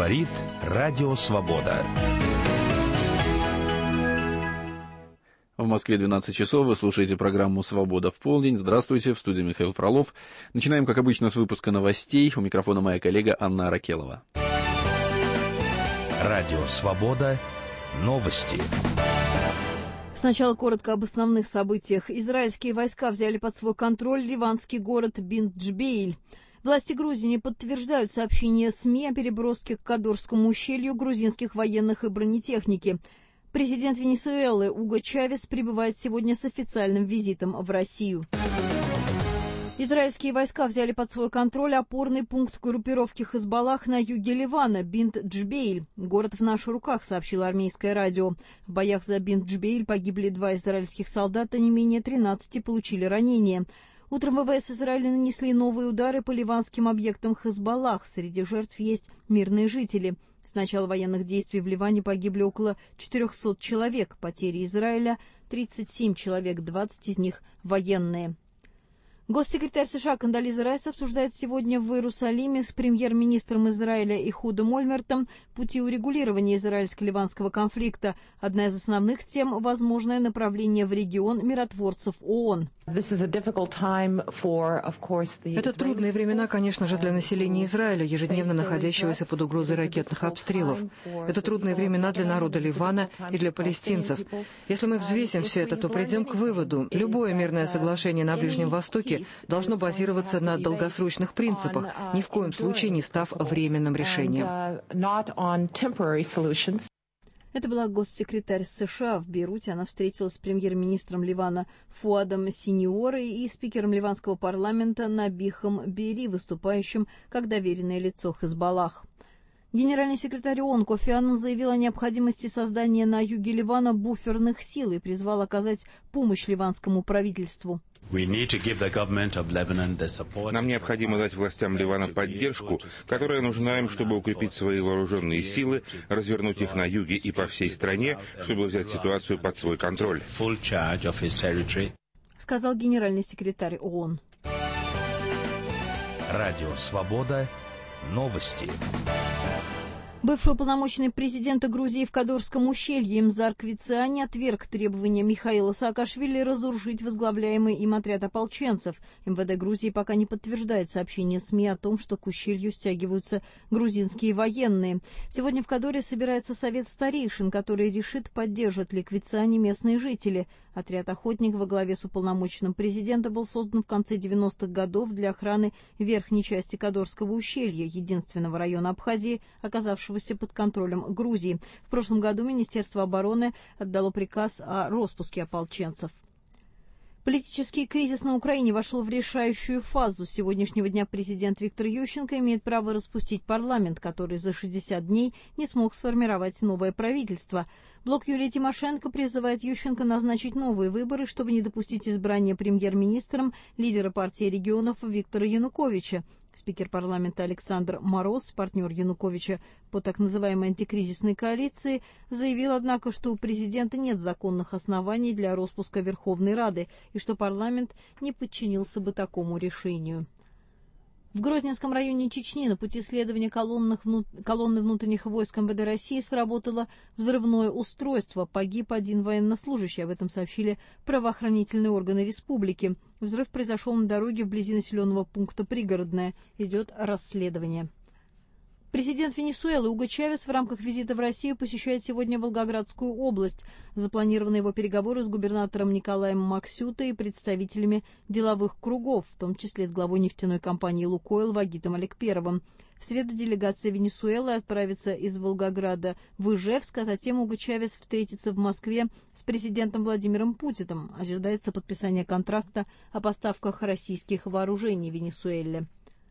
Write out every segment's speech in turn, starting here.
Говорит Радио Свобода. В Москве 12 часов. Вы слушаете программу «Свобода в полдень». Здравствуйте, в студии Михаил Фролов. Начинаем, как обычно, с выпуска новостей. У микрофона моя коллега Анна Аракелова. Радио Свобода. Новости. Сначала коротко об основных событиях. Израильские войска взяли под свой контроль ливанский город Бинт-Джбеиль. Власти Грузии не подтверждают сообщения СМИ о переброске к Кадорскому ущелью грузинских военных и бронетехники. Президент Венесуэлы Уго Чавес прибывает сегодня с официальным визитом в Россию. Израильские войска взяли под свой контроль опорный пункт группировки Хизбаллах на юге Ливана, Бинт-Джбеиль. Город в наших руках, сообщило армейское радио. В боях за Бинт-Джбеиль погибли 2 израильских солдата, не менее 13 получили ранения. Утром ВВС Израиля нанесли новые удары по ливанским объектам Хизбаллах. Среди жертв есть мирные жители. С начала военных действий в Ливане погибли около 400 человек. Потери Израиля — 37 человек, 20 из них военные. Госсекретарь США Кондолиза Райс обсуждает сегодня в Иерусалиме с премьер-министром Израиля Эхудом Ольмертом пути урегулирования израильско-ливанского конфликта. Одна из основных тем — возможное направление в регион миротворцев ООН. Это трудные времена, конечно же, для населения Израиля, ежедневно находящегося под угрозой ракетных обстрелов. Это трудные времена для народа Ливана и для палестинцев. Если мы взвесим все это, то придем к выводу: любое мирное соглашение на Ближнем Востоке должно базироваться на долгосрочных принципах, ни в коем случае не став временным решением. Это была госсекретарь США в Бейруте. Она встретилась с премьер-министром Ливана Фуадом Синьорой и спикером ливанского парламента Набихом Берри, выступающим как доверенное лицо Хизбаллах. Генеральный секретарь ООН Кофи Аннан заявил о необходимости создания на юге Ливана буферных сил и призвал оказать помощь ливанскому правительству. Нам необходимо дать властям Ливана поддержку, которая нужна им, чтобы укрепить свои вооруженные силы, развернуть их на юге и по всей стране, чтобы взять ситуацию под свой контроль, сказал генеральный секретарь ООН. Радио Свобода. Новости. Бывший уполномоченный президента Грузии в Кадорском ущелье Имзар Квициани отверг требования Михаила Саакашвили разоружить возглавляемый им отряд ополченцев. МВД Грузии пока не подтверждает сообщения СМИ о том, что к ущелью стягиваются грузинские военные. Сегодня в Кадоре собирается совет старейшин, который решит, поддержат ли Квициани местные жители. Отряд «Охотник» во главе с уполномоченным президента был создан в конце 90-х годов для охраны верхней части Кадорского ущелья, единственного района Абхазии, оказавшегося под контролем Грузии. В прошлом году Министерство обороны отдало приказ о распуске ополченцев. Политический кризис на Украине вошел в решающую фазу. С сегодняшнего дня президент Виктор Ющенко имеет право распустить парламент, который за 60 дней не смог сформировать новое правительство. Блок Юлии Тимошенко призывает Ющенко назначить новые выборы, чтобы не допустить избрания премьер-министром лидера партии регионов Виктора Януковича. Спикер парламента Александр Мороз, партнер Януковича по так называемой антикризисной коалиции, заявил, однако, что у президента нет законных оснований для распуска Верховной Рады и что парламент не подчинился бы такому решению. В Грозненском районе Чечни на пути следования колонны внутренних войск МВД России сработало взрывное устройство. Погиб один военнослужащий, об этом сообщили правоохранительные органы республики. Взрыв произошел на дороге вблизи населенного пункта Пригородное. Идет расследование. Президент Венесуэлы Уго Чавес в рамках визита в Россию посещает сегодня Волгоградскую область. Запланированы его переговоры с губернатором Николаем Максютой и представителями деловых кругов, в том числе с главой нефтяной компании «Лукойл» Вагитом Алекперовым. В среду делегация Венесуэлы отправится из Волгограда в Ижевск, а затем Уго Чавес встретится в Москве с президентом Владимиром Путиным. Ожидается подписание контракта о поставках российских вооружений Венесуэле.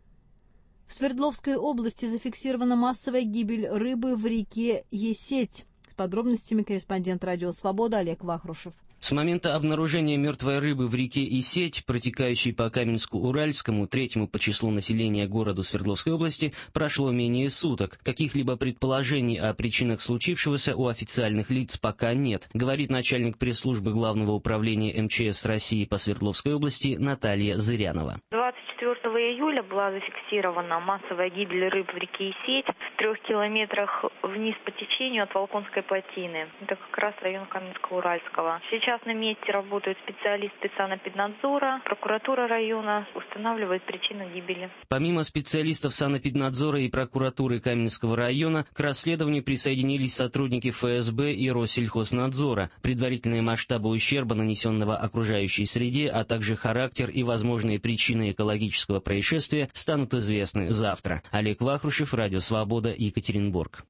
В Свердловской области зафиксирована массовая гибель рыбы в реке Есеть. С подробностями корреспондент «Радио Свобода» Олег Вахрушев. С момента обнаружения мертвой рыбы в реке Есеть, протекающей по Каменску-Уральскому, 3-му по числу населения городу Свердловской области, прошло менее суток. Каких-либо предположений о причинах случившегося у официальных лиц пока нет, говорит начальник пресс-службы Главного управления МЧС России по Свердловской области Наталья Зырянова. 24 июля была зафиксирована массовая гибель рыб в реке Исеть в 3 километрах вниз по течению от Волконской плотины. Это как раз район Каменско-Уральского. Сейчас на месте работают специалисты санэпиднадзора, прокуратура района устанавливает причину гибели. Помимо специалистов санэпиднадзора и прокуратуры Каменского района, к расследованию присоединились сотрудники ФСБ и Россельхознадзора. Предварительные масштабы ущерба, нанесенного окружающей среде, а также характер и возможные причины экологического происшествия станут известны завтра. Олег Вахрушев, Радио Свобода, Екатеринбург.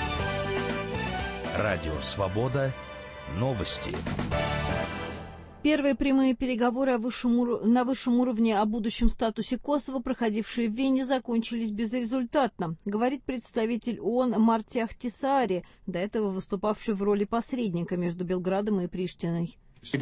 Радио Свобода. Новости. Первые прямые переговоры на высшем уровне о будущем статусе Косово, проходившие в Вене, закончились безрезультатно, говорит представитель ООН Марти Ахтисаари, до этого выступавший в роли посредника между Белградом и Приштиной.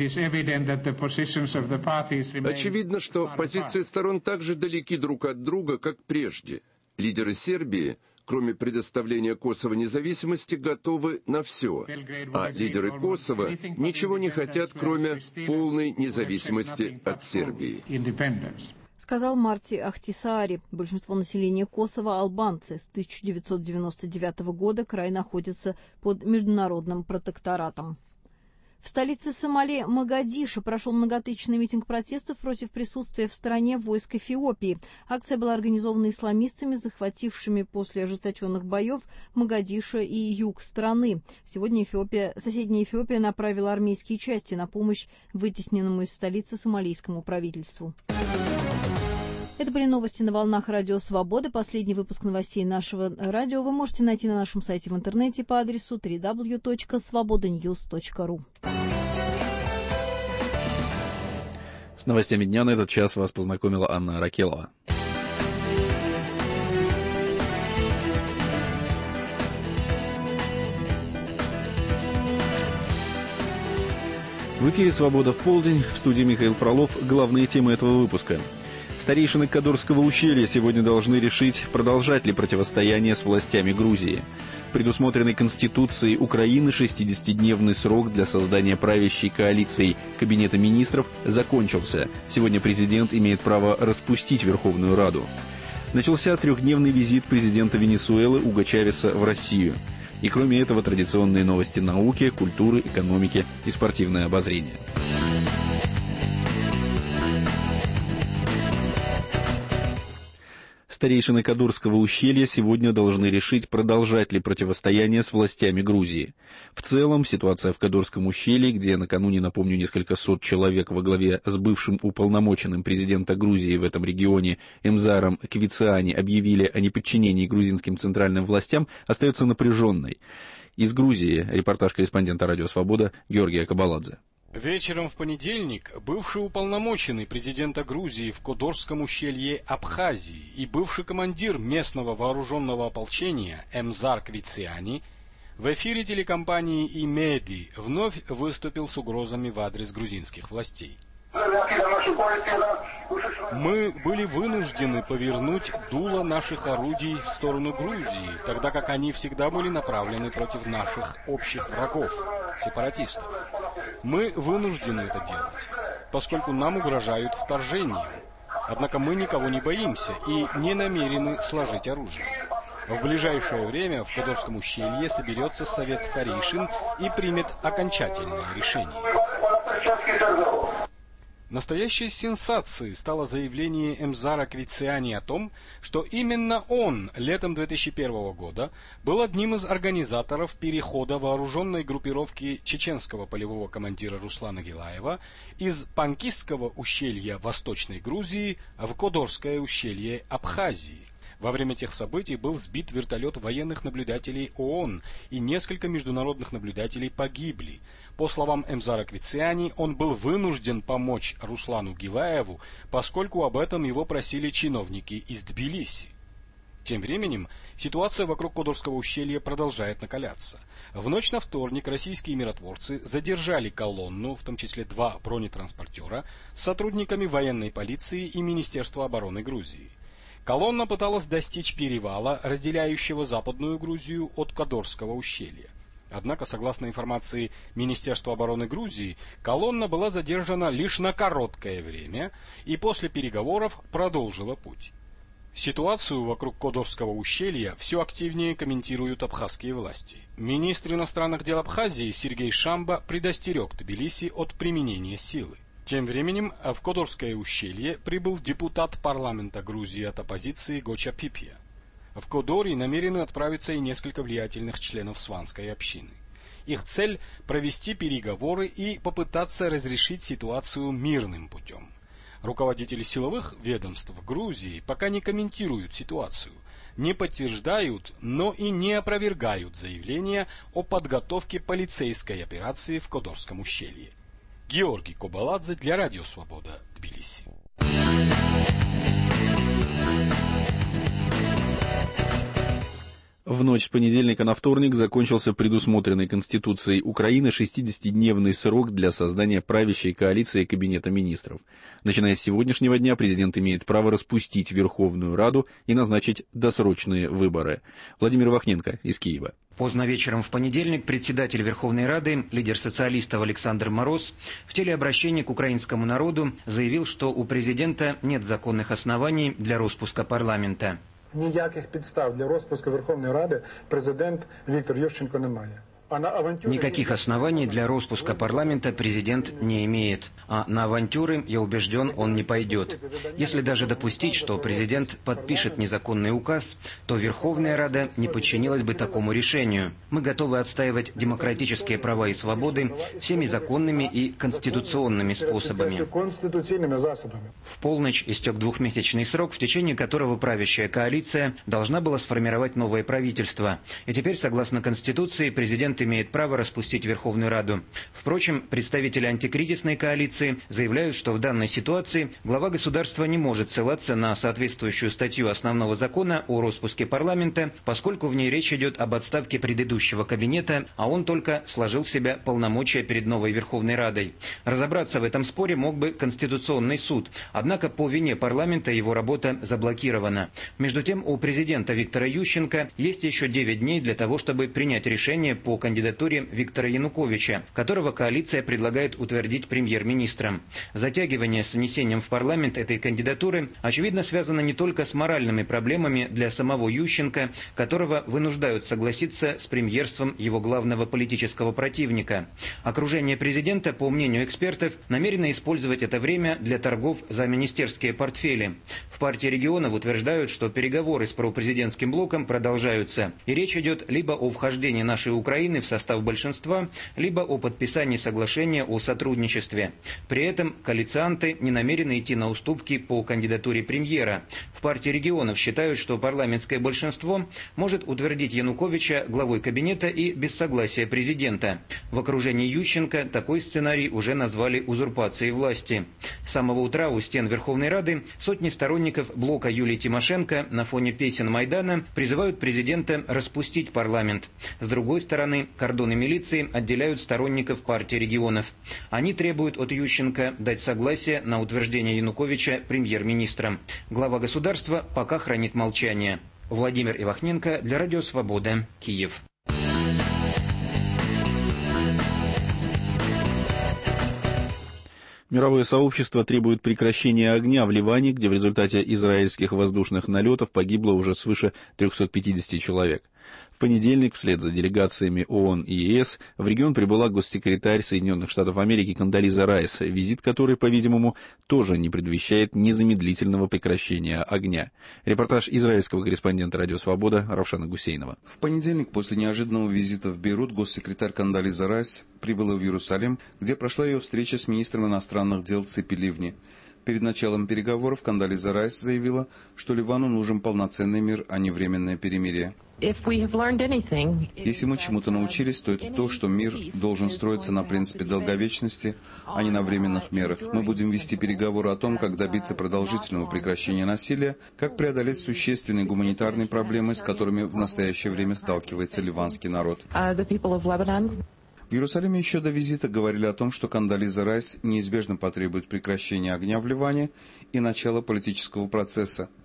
Очевидно, что позиции сторон так же далеки друг от друга, как прежде. Лидеры Сербии, кроме предоставления Косово независимости, готовы на все, а лидеры Косово ничего не хотят, кроме полной независимости от Сербии. Сказал Марти Ахтисаари. Большинство населения Косово – албанцы. С 1999 года край находится под международным протекторатом. В столице Сомали Могадишо прошел многотысячный митинг протестов против присутствия в стране войск Эфиопии. Акция была организована исламистами, захватившими после ожесточенных боев Могадишо и юг страны. Сегодня соседняя Эфиопия направила армейские части на помощь вытесненному из столицы сомалийскому правительству. Это были новости на волнах Радио Свобода. Последний выпуск новостей нашего радио вы можете найти на нашем сайте в интернете по адресу www.svobodanews.ru. С новостями дня на этот час вас познакомила Анна Аракелова. В эфире «Свобода в полдень», в студии Михаил Фролов. Главные темы этого выпуска. Старейшины Кадорского ущелья сегодня должны решить, продолжать ли противостояние с властями Грузии. Предусмотренный Конституцией Украины 60-дневный срок для создания правящей коалиции Кабинета министров закончился. Сегодня президент имеет право распустить Верховную Раду. Начался 3-дневный визит президента Венесуэлы Уго Чавеса в Россию. И кроме этого традиционные новости науки, культуры, экономики и спортивное обозрение. Старейшины Кадорского ущелья сегодня должны решить, продолжать ли противостояние с властями Грузии. В целом, ситуация в Кадорском ущелье, где накануне, напомню, несколько сот человек во главе с бывшим уполномоченным президента Грузии в этом регионе Эмзаром Квициани объявили о неподчинении грузинским центральным властям, остается напряженной. Из Грузии репортаж корреспондента «Радио Свобода» Георгия Кабаладзе. Вечером в понедельник бывший уполномоченный президента Грузии в Кодорском ущелье Абхазии и бывший командир местного вооруженного ополчения Эмзар Квициани в эфире телекомпании «Имеди» вновь выступил с угрозами в адрес грузинских властей. Мы были вынуждены повернуть дуло наших орудий в сторону Грузии, тогда как они всегда были направлены против наших общих врагов, сепаратистов. Мы вынуждены это делать, поскольку нам угрожают вторжением. Однако мы никого не боимся и не намерены сложить оружие. В ближайшее время в Кадорском ущелье соберется совет старейшин и примет окончательное решение. Настоящей сенсацией стало заявление Эмзара Квициани о том, что именно он летом 2001 года был одним из организаторов перехода вооруженной группировки чеченского полевого командира Руслана Гилаева из Панкисского ущелья Восточной Грузии в Кодорское ущелье Абхазии. Во время тех событий был сбит вертолет военных наблюдателей ООН, и несколько международных наблюдателей погибли. По словам Эмзара Квициани, он был вынужден помочь Руслану Гилаеву, поскольку об этом его просили чиновники из Тбилиси. Тем временем ситуация вокруг Кодорского ущелья продолжает накаляться. В ночь на вторник российские миротворцы задержали колонну, в том числе 2 бронетранспортера, с сотрудниками военной полиции и Министерства обороны Грузии. Колонна пыталась достичь перевала, разделяющего Западную Грузию от Кодорского ущелья. Однако, согласно информации Министерства обороны Грузии, колонна была задержана лишь на короткое время и после переговоров продолжила путь. Ситуацию вокруг Кодорского ущелья все активнее комментируют абхазские власти. Министр иностранных дел Абхазии Сергей Шамба предостерег Тбилиси от применения силы. Тем временем в Кодорское ущелье прибыл депутат парламента Грузии от оппозиции Гоча Пипия. В Кодори намерены отправиться и несколько влиятельных членов сванской общины. Их цель – провести переговоры и попытаться разрешить ситуацию мирным путем. Руководители силовых ведомств Грузии пока не комментируют ситуацию, не подтверждают, но и не опровергают заявления о подготовке полицейской операции в Кодорском ущелье. Георгий Кобаладзе для Радио Свобода, Тбилиси. В ночь с понедельника на вторник закончился предусмотренный Конституцией Украины 60-дневный срок для создания правящей коалиции Кабинета министров. Начиная с сегодняшнего дня президент имеет право распустить Верховную Раду и назначить досрочные выборы. Владимир Вахненко из Киева. Поздно вечером в понедельник председатель Верховной Рады, лидер социалистов Александр Мороз, в телеобращении к украинскому народу заявил, что у президента нет законных оснований для распуска парламента. Ніяких підстав для розпуску Верховної Ради президент Віктор Ющенко не має. Никаких оснований для распуска парламента президент не имеет. А на авантюры, я убежден, он не пойдет. Если даже допустить, что президент подпишет незаконный указ, то Верховная Рада не подчинилась бы такому решению. Мы готовы отстаивать демократические права и свободы всеми законными и конституционными способами. В полночь истек двухмесячный срок, в течение которого правящая коалиция должна была сформировать новое правительство. И теперь, согласно Конституции, президент имеет право распустить Верховную Раду. Впрочем, представители антикризисной коалиции заявляют, что в данной ситуации глава государства не может ссылаться на соответствующую статью основного закона о распуске парламента, поскольку в ней речь идет об отставке предыдущего кабинета, а он только сложил в себя полномочия перед новой Верховной Радой. Разобраться в этом споре мог бы Конституционный суд, однако по вине парламента его работа заблокирована. Между тем, у президента Виктора Ющенко есть еще 9 дней для того, чтобы принять решение по кандидатуре Виктора Януковича, которого коалиция предлагает утвердить премьер-министром. Затягивание с внесением в парламент этой кандидатуры, очевидно, связано не только с моральными проблемами для самого Ющенко, которого вынуждают согласиться с премьерством его главного политического противника. Окружение президента, по мнению экспертов, намерено использовать это время для торгов за министерские портфели. В партии регионов утверждают, что переговоры с пропрезидентским блоком продолжаются, и речь идет либо о вхождении нашей Украины в состав большинства, либо о подписании соглашения о сотрудничестве. При этом коалицианты не намерены идти на уступки по кандидатуре премьера. В партии регионов считают, что парламентское большинство может утвердить Януковича главой кабинета и без согласия президента. В окружении Ющенко такой сценарий уже назвали узурпацией власти. С самого утра у стен Верховной Рады сотни сторонников блока Юлии Тимошенко на фоне песен Майдана призывают президента распустить парламент. С другой стороны, кордоны милиции отделяют сторонников партии регионов. Они требуют от Ющенко дать согласие на утверждение Януковича премьер-министром. Глава государства пока хранит молчание. Владимир Ивахненко для Радио Свобода, Киев. Мировое сообщество требует прекращения огня в Ливане, где в результате израильских воздушных налетов погибло уже свыше 350 человек. В понедельник, вслед за делегациями ООН и ЕС, в регион прибыла госсекретарь Соединенных Штатов Америки Кондолиза Райс, визит которой, по-видимому, тоже не предвещает незамедлительного прекращения огня. Репортаж израильского корреспондента «Радио Свобода» Равшана Гусейнова. В понедельник, после неожиданного визита в Бейрут, госсекретарь Кондолиза Райс прибыла в Иерусалим, где прошла ее встреча с министром иностранных дел Ципи Ливни. Перед началом переговоров Кондолиза Райс заявила, что Ливану нужен полноценный мир, а не временное перемирие. Если мы чему-то научились, то это то, что мир должен строиться на принципе долговечности, а не на временных мерах. Мы будем вести переговоры о том, как добиться продолжительного прекращения насилия, как преодолеть существенные гуманитарные проблемы, с которыми в настоящее время сталкивается ливанский народ. В Иерусалиме еще до визита говорили о том, что Кондолиза Райс неизбежно потребует прекращения огня в Ливане и начала политического процесса.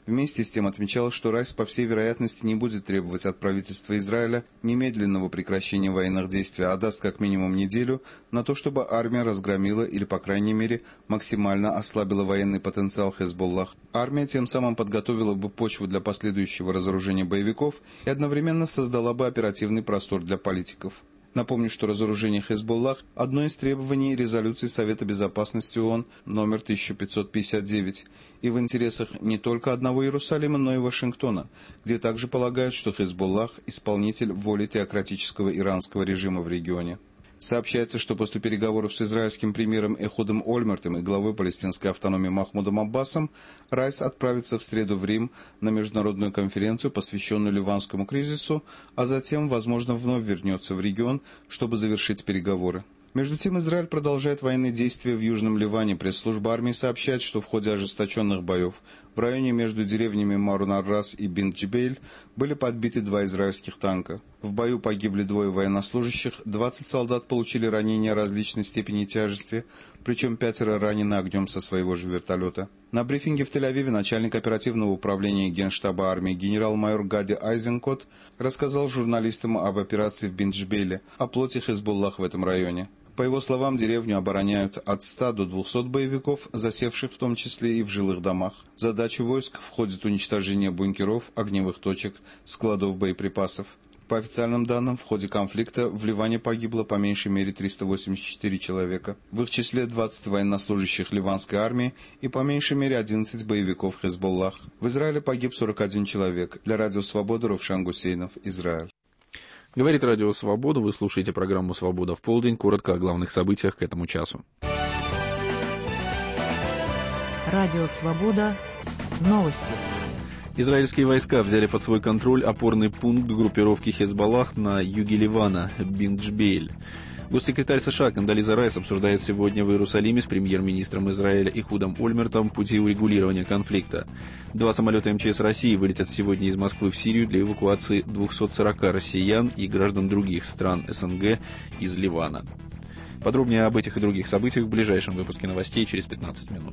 Вместе с тем отмечалось, что Райс, по всей вероятности, не будет требовать от правительства Израиля немедленного прекращения военных действий, а даст как минимум неделю на то, чтобы армия разгромила или, по крайней мере, максимально ослабила военный потенциал Хезболлах. Армия тем самым подготовила бы почву для последующего разоружения боевиков и одновременно создала бы оперативный простор для политиков. Напомню, что разоружение Хезболлах – одно из требований резолюции Совета Безопасности ООН номер 1559, и в интересах не только одного Иерусалима, но и Вашингтона, где также полагают, что Хезболлах – исполнитель воли теократического иранского режима в регионе. Сообщается, что после переговоров с израильским премьером Эхудом Ольмертом и главой палестинской автономии Махмудом Аббасом Райс отправится в среду в Рим на международную конференцию, посвященную ливанскому кризису, а затем, возможно, вновь вернется в регион, чтобы завершить переговоры. Между тем, Израиль продолжает военные действия в Южном Ливане. Пресс-служба армии сообщает, что в ходе ожесточенных боев в районе между деревнями Марун-ар-Рас и Бинт-Джбейль были подбиты 2 израильских танка. В бою погибли 2 военнослужащих, 20 солдат получили ранения различной степени тяжести, причем 5 ранены огнем со своего же вертолета. На брифинге в Тель-Авиве начальник оперативного управления Генштаба армии генерал-майор Гади Айзенкот рассказал журналистам об операции в Бинт-Джбейле, о плоти Хезболлах в этом районе. По его словам, деревню обороняют от 100 до 200 боевиков, засевших в том числе и в жилых домах. В задачу войск входит уничтожение бункеров, огневых точек, складов боеприпасов. По официальным данным, в ходе конфликта в Ливане погибло по меньшей мере 384 человека. В их числе 20 военнослужащих ливанской армии и по меньшей мере 11 боевиков Хезболлах. В Израиле погиб 41 человек. Для Радио Свобода Ровшан Гусейнов, Израиль. Говорит Радио Свобода. Вы слушаете программу «Свобода в полдень». Коротко о главных событиях к этому часу. Радио Свобода. Новости. Израильские войска взяли под свой контроль опорный пункт группировки Хезболлах на юге Ливана, Бинт-Джбейль. Госсекретарь США Кондолиза Райс обсуждает сегодня в Иерусалиме с премьер-министром Израиля Эхудом Ольмертом пути урегулирования конфликта. 2 самолета МЧС России вылетят сегодня из Москвы в Сирию для эвакуации 240 россиян и граждан других стран СНГ из Ливана. Подробнее об этих и других событиях в ближайшем выпуске новостей через 15 минут.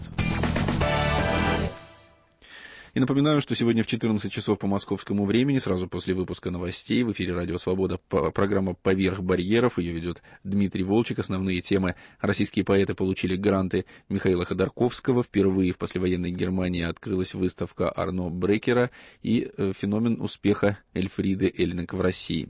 И напоминаю, что сегодня в 14 часов по московскому времени, сразу после выпуска новостей, в эфире «Радио Свобода» программа «Поверх барьеров». Ее ведет Дмитрий Волчек. Основные темы: российские поэты получили гранты Михаила Ходорковского, впервые в послевоенной Германии открылась выставка Арно Брекера и феномен успеха Эльфриды Эльнек в России.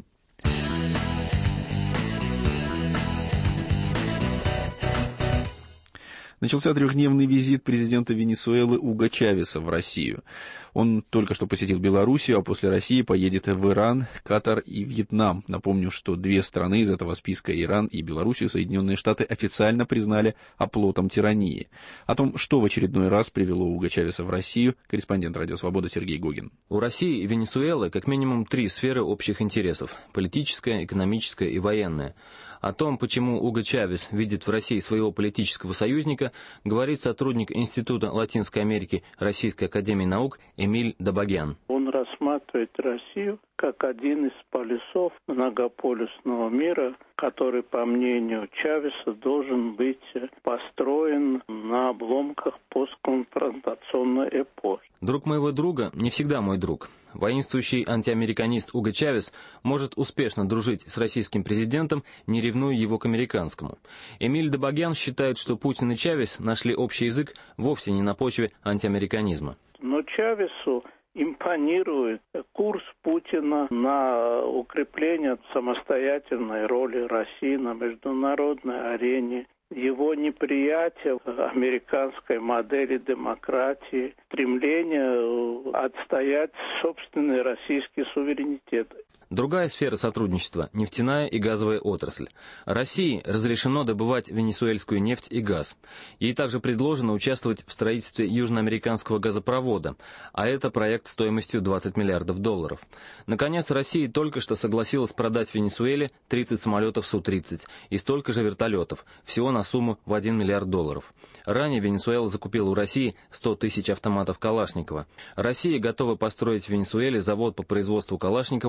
Начался 3-дневный визит президента Венесуэлы Уго Чавеса в Россию. Он только что посетил Белоруссию, а после России поедет в Иран, Катар и Вьетнам. Напомню, что 2 страны из этого списка, Иран и Белоруссию, Соединенные Штаты официально признали оплотом тирании. О том, что в очередной раз привело Уго Чавеса в Россию, корреспондент «Радио Свобода» Сергей Гогин. У России и Венесуэлы как минимум 3 сферы общих интересов – политическая, экономическая и военная. О том, почему Уго Чавес видит в России своего политического союзника, говорит сотрудник Института Латинской Америки Российской академии наук Эмиль Добагян. Он рассматривает Россию как один из полюсов многополюсного мира, который, по мнению Чавеса, должен быть построен на обломках постконфронтационной эпохи. Друг моего друга не всегда мой друг. Воинствующий антиамериканист Уго Чавес может успешно дружить с российским президентом, не ревнуя его к американскому. Эмиль Добагян считает, что Путин и Чавес нашли общий язык вовсе не на почве антиамериканизма. Но Чавесу импонирует курс Путина на укрепление самостоятельной роли России на международной арене, его неприятие американской модели демократии, стремление отстоять собственный российский суверенитет. Другая сфера сотрудничества – нефтяная и газовая отрасль. России разрешено добывать венесуэльскую нефть и газ. Ей также предложено участвовать в строительстве южноамериканского газопровода, а это проект стоимостью $20 миллиардов. Наконец, Россия только что согласилась продать Венесуэле 30 самолетов Су-30 и столько же вертолетов, всего на сумму в $1 миллиард. Ранее Венесуэла закупила у России 100 тысяч автоматов Калашникова. Россия готова построить в Венесуэле завод по производству Калашниковых и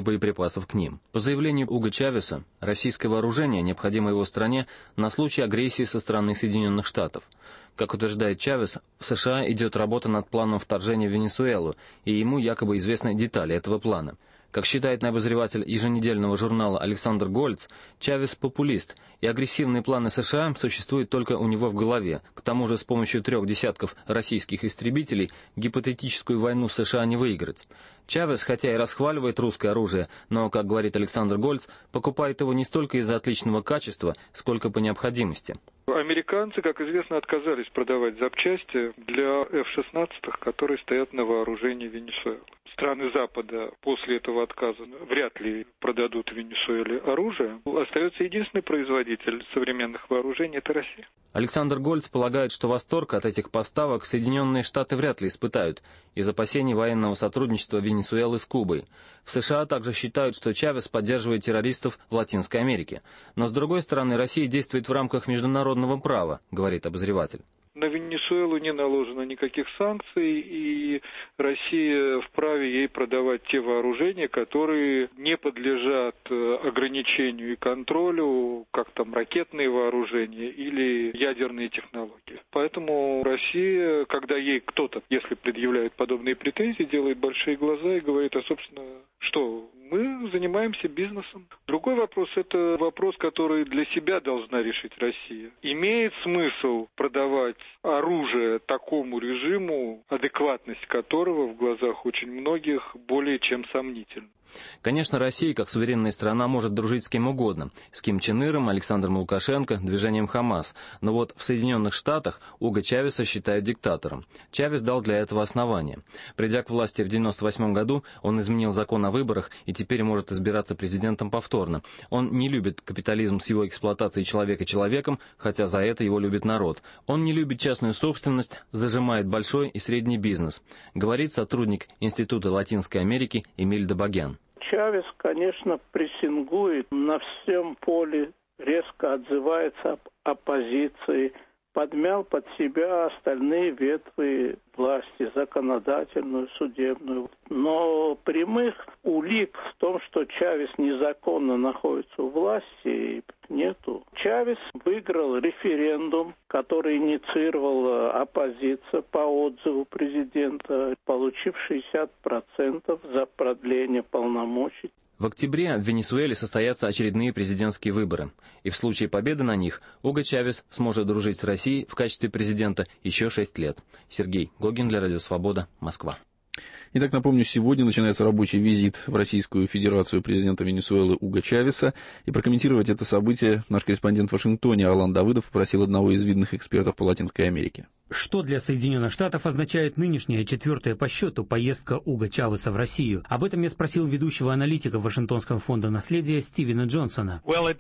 боеприпасов к ним. По заявлению Уго Чавеса, российское вооружение необходимо его стране на случай агрессии со стороны Соединенных Штатов. Как утверждает Чавес, в США идет работа над планом вторжения в Венесуэлу, и ему якобы известны детали этого плана. Как считает обозреватель еженедельного журнала Александр Гольц, Чавес – популист, и агрессивные планы США существуют только у него в голове. К тому же с помощью 3 десятков российских истребителей гипотетическую войну с США не выиграть. Чавес, хотя и расхваливает русское оружие, но, как говорит Александр Гольц, покупает его не столько из-за отличного качества, сколько по необходимости. Американцы, как известно, отказались продавать запчасти для F-16, которые стоят на вооружении Венесуэлы. Страны Запада после этого отказа вряд ли продадут Венесуэле оружие. Остается единственный производитель современных вооружений – это Россия. Александр Гольц полагает, что восторг от этих поставок Соединенные Штаты вряд ли испытают из опасений военного сотрудничества Венесуэлы с Кубой. В США также считают, что Чавес поддерживает террористов в Латинской Америке. Но, с другой стороны, Россия действует в рамках международного права, говорит обозреватель. На Венесуэлу не наложено никаких санкций, и Россия вправе ей продавать те вооружения, которые не подлежат ограничению и контролю, как там ракетные вооружения или ядерные технологии. Поэтому Россия, когда ей кто-то, если предъявляет подобные претензии, делает большие глаза и говорит, а собственно, что мы занимаемся бизнесом. Другой вопрос – это вопрос, который для себя должна решить Россия. Имеет смысл продавать оружие такому режиму, адекватность которого в глазах очень многих более чем сомнительна? Конечно, Россия, как суверенная страна, может дружить с кем угодно. С Ким Чен Иром, Александром Лукашенко, движением Хамас. Но вот в Соединенных Штатах Уго Чавеса считают диктатором. Чавес дал для этого основания. Придя к власти в 1998 году, он изменил закон о выборах и теперь может избираться президентом повторно. Он не любит капитализм с его эксплуатацией человека человеком, хотя за это его любит народ. Он не любит частную собственность, зажимает большой и средний бизнес, говорит сотрудник Института Латинской Америки Эмиль Добагян. Чавес, конечно, прессингует на всем поле, резко отзывается об оппозиции, подмял под себя остальные ветви власти, законодательную, судебную. Но прямых улик в том, что Чавес незаконно находится у власти, нету. Чавес выиграл референдум, который инициировала оппозиция по отзыву президента, получив 60% за продление полномочий. В октябре в Венесуэле состоятся очередные президентские выборы, и в случае победы на них Уго Чавес сможет дружить с Россией в качестве президента еще 6 лет. Сергей Гогин для Радио Свобода, Москва. Итак, напомню, сегодня начинается рабочий визит в Российскую Федерацию президента Венесуэлы Уго Чавеса. И прокомментировать это событие наш корреспондент в Вашингтоне Алан Давыдов попросил одного из видных экспертов по Латинской Америке. Что для Соединенных Штатов означает нынешняя 4-я по счету поездка Уго Чавеса в Россию? Об этом я спросил ведущего аналитика Вашингтонского фонда наследия Стивена Джонсона.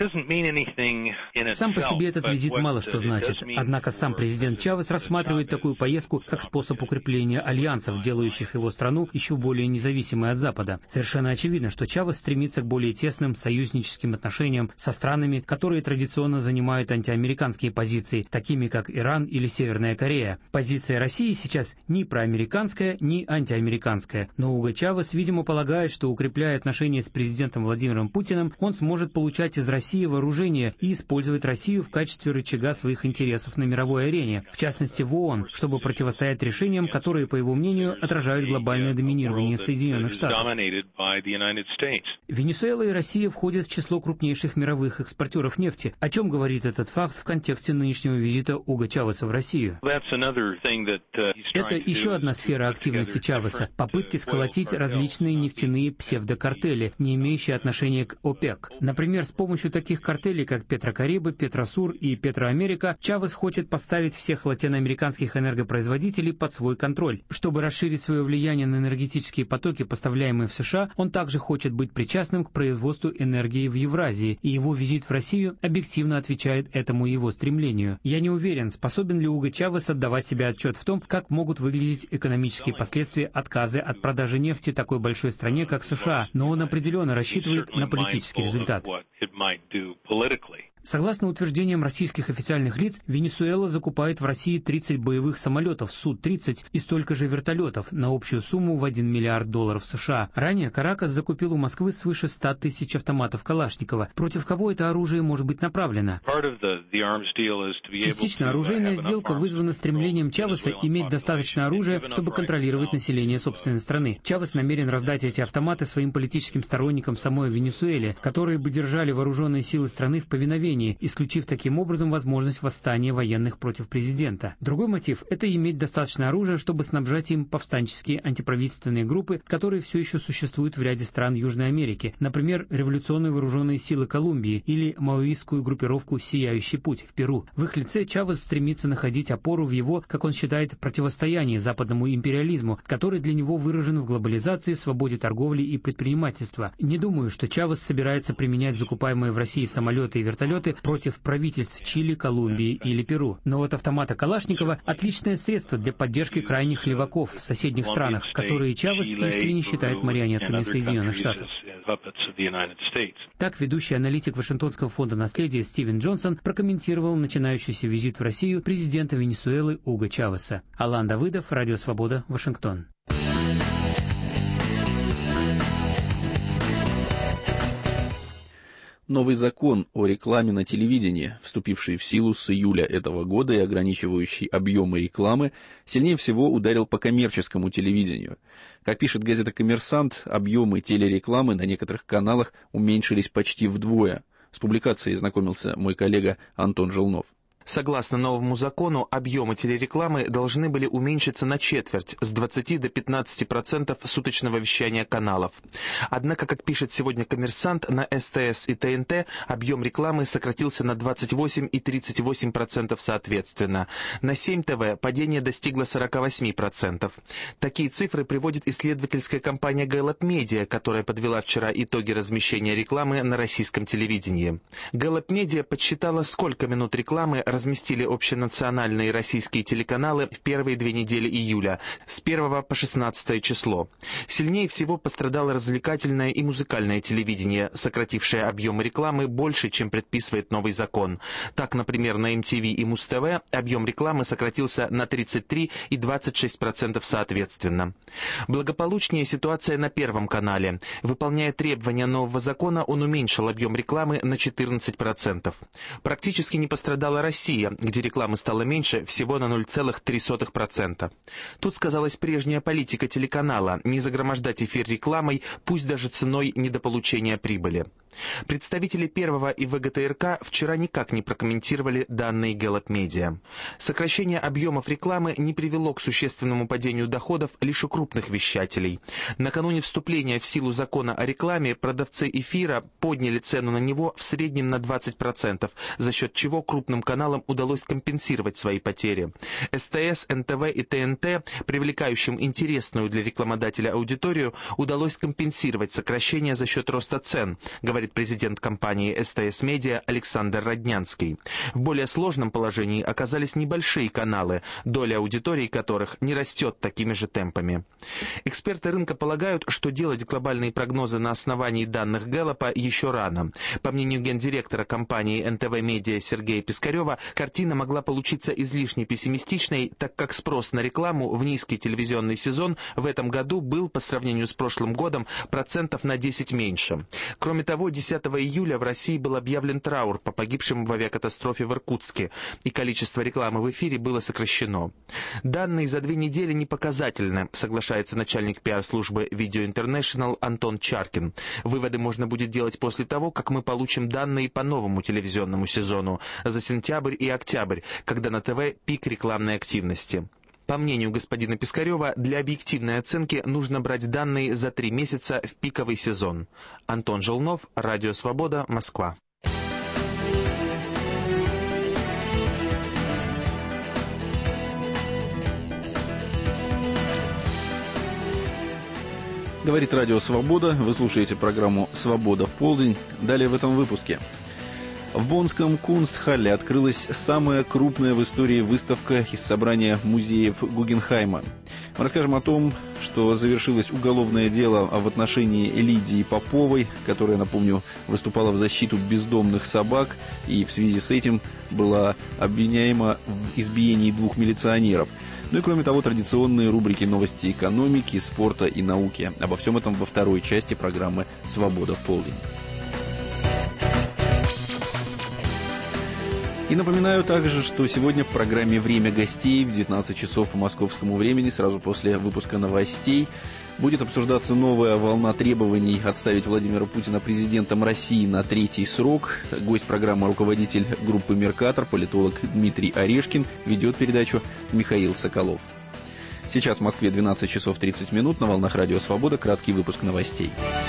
Сам по себе этот визит мало что значит. Однако сам президент Чавес рассматривает такую поездку как способ укрепления альянсов, делающих его страну еще более независимой от Запада. Совершенно очевидно, что Чавес стремится к более тесным союзническим отношениям со странами, которые традиционно занимают антиамериканские позиции, такими как Иран или Северная Корея. Позиция России сейчас ни проамериканская, ни антиамериканская. Но Уго Чавес, видимо, полагает, что, укрепляя отношения с президентом Владимиром Путиным, он сможет получать из России вооружение и использовать Россию в качестве рычага своих интересов на мировой арене, в частности в ООН, чтобы противостоять решениям, которые, по его мнению, отражают глобальное доминирование Соединенных Штатов. Венесуэла и Россия входят в число крупнейших мировых экспортеров нефти. О чем говорит этот факт в контексте нынешнего визита Уго Чавеса в Россию? Это еще одна сфера активности Чавеса – попытки сколотить различные нефтяные псевдокартели, не имеющие отношения к ОПЕК. Например, с помощью таких картелей, как Петрокарибы, Петросур и Петроамерика, Чавес хочет поставить всех латиноамериканских энергопроизводителей под свой контроль. Чтобы расширить свое влияние на энергетические потоки, поставляемые в США, он также хочет быть причастным к производству энергии в Евразии, и его визит в Россию объективно отвечает этому его стремлению. Я не уверен, способен ли Уго Чавес отдавать себе отчет в том, как могут выглядеть экономические последствия отказа от продажи нефти такой большой стране, как США, но он определенно рассчитывает на политический результат. Согласно утверждениям российских официальных лиц, Венесуэла закупает в России 30 боевых самолетов Су-30 и столько же вертолетов на общую сумму в $1 миллиард США. Ранее Каракас закупил у Москвы свыше 100 тысяч автоматов Калашникова. Против кого это оружие может быть направлено? Частично оружейная сделка вызвана стремлением Чавеса иметь достаточно оружия, чтобы контролировать население собственной страны. Чавес намерен раздать эти автоматы своим политическим сторонникам в самой Венесуэле, которые бы держали вооруженные силы страны в повиновении, исключив таким образом возможность восстания военных против президента. Другой мотив – это иметь достаточно оружия, чтобы снабжать им повстанческие антиправительственные группы, которые все еще существуют в ряде стран Южной Америки, например, революционные вооруженные силы Колумбии или маоистскую группировку «Сияющий путь» в Перу. В их лице Чавес стремится находить опору в его, как он считает, противостоянии западному империализму, который для него выражен в глобализации, свободе торговли и предпринимательства. Не думаю, что Чавес собирается применять закупаемые в России самолеты и вертолеты против правительств Чили, Колумбии или Перу. Но вот автоматы Калашникова – отличное средство для поддержки крайних леваков в соседних странах, которые Чавес искренне считает марионетками Соединенных Штатов. Так, ведущий аналитик Вашингтонского фонда наследия Стивен Джонсон прокомментировал начинающийся визит в Россию президента Венесуэлы Уго Чавеса. Алан Давыдов, Радио Свобода, Вашингтон. Новый закон о рекламе на телевидении, вступивший в силу с июля этого года и ограничивающий объемы рекламы, сильнее всего ударил по коммерческому телевидению. Как пишет газета «Коммерсант», объемы телерекламы на некоторых каналах уменьшились почти вдвое. С публикацией знакомился мой коллега Антон Желнов. Согласно новому закону, объемы телерекламы должны были уменьшиться на четверть, с 20 до 15% суточного вещания каналов. Однако, как пишет сегодня «Коммерсант», на СТС и ТНТ объем рекламы сократился на 28 и 38% соответственно. На 7 ТВ падение достигло 48%. Такие цифры приводит исследовательская компания Gallup Media, которая подвела вчера итоги размещения рекламы на российском телевидении. Gallup Media подсчитала, сколько минут рекламы разместили общенациональные российские телеканалы в первые 2 недели июля, с 1 по 16 число. Сильнее всего пострадало развлекательное и музыкальное телевидение, сократившее объемы рекламы больше, чем предписывает новый закон. Так, например, на MTV и Муз-ТВ объем рекламы сократился на 33 и 26% соответственно. Благополучнее ситуация на Первом канале. Выполняя требования нового закона, он уменьшил объем рекламы на 14%. Практически не пострадала Россия, где рекламы стало меньше всего на 0,03%. Тут сказалась прежняя политика телеканала – не загромождать эфир рекламой, пусть даже ценой недополучения прибыли. Представители Первого и ВГТРК вчера никак не прокомментировали данные Gallup Media. Сокращение объемов рекламы не привело к существенному падению доходов лишь у крупных вещателей. Накануне вступления в силу закона о рекламе продавцы эфира подняли цену на него в среднем на 20%, за счет чего крупным каналам удалось компенсировать свои потери. СТС, НТВ и ТНТ, привлекающим интересную для рекламодателя аудиторию, удалось компенсировать сокращение за счет роста цен, говорит президент компании СТС Медиа Александр Роднянский. В более сложном положении оказались небольшие каналы, доля аудитории которых не растет такими же темпами. Эксперты рынка полагают, что делать глобальные прогнозы на основании данных Гэллопа еще рано. По мнению гендиректора компании НТВ Медиа Сергея Пискарева, картина могла получиться излишне пессимистичной, так как спрос на рекламу в низкий телевизионный сезон в этом году был по сравнению с прошлым годом процентов на 10 меньше. Кроме того, 10 июля в России был объявлен траур по погибшим в авиакатастрофе в Иркутске, и количество рекламы в эфире было сокращено. Данные за 2 недели не показательны, соглашается начальник пиар-службы Video International Антон Чаркин. Выводы можно будет делать после того, как мы получим данные по новому телевизионному сезону за сентябрь и октябрь, когда на ТВ пик рекламной активности. По мнению господина Пискарева, для объективной оценки нужно брать данные за 3 месяца в пиковый сезон. Антон Желнов, Радио Свобода, Москва. Говорит Радио Свобода. Вы слушаете программу «Свобода в полдень». Далее в этом выпуске. В Боннском Кунстхалле открылась самая крупная в истории выставка из собрания музеев Гугенхайма. Мы расскажем о том, что завершилось уголовное дело в отношении Лидии Поповой, которая, напомню, выступала в защиту бездомных собак и в связи с этим была обвиняема в избиении 2 милиционеров. Ну и кроме того, традиционные рубрики новости экономики, спорта и науки. Обо всем этом во второй части программы «Свобода в полдень». И напоминаю также, что сегодня в программе «Время гостей» в 19 часов по московскому времени, сразу после выпуска новостей, будет обсуждаться новая волна требований отставить Владимира Путина президентом России на 3-й срок. Гость программы — руководитель группы «Меркатор», политолог Дмитрий Орешкин, ведет передачу Михаил Соколов. Сейчас в Москве 12 часов 30 минут, на волнах Радио Свобода краткий выпуск новостей.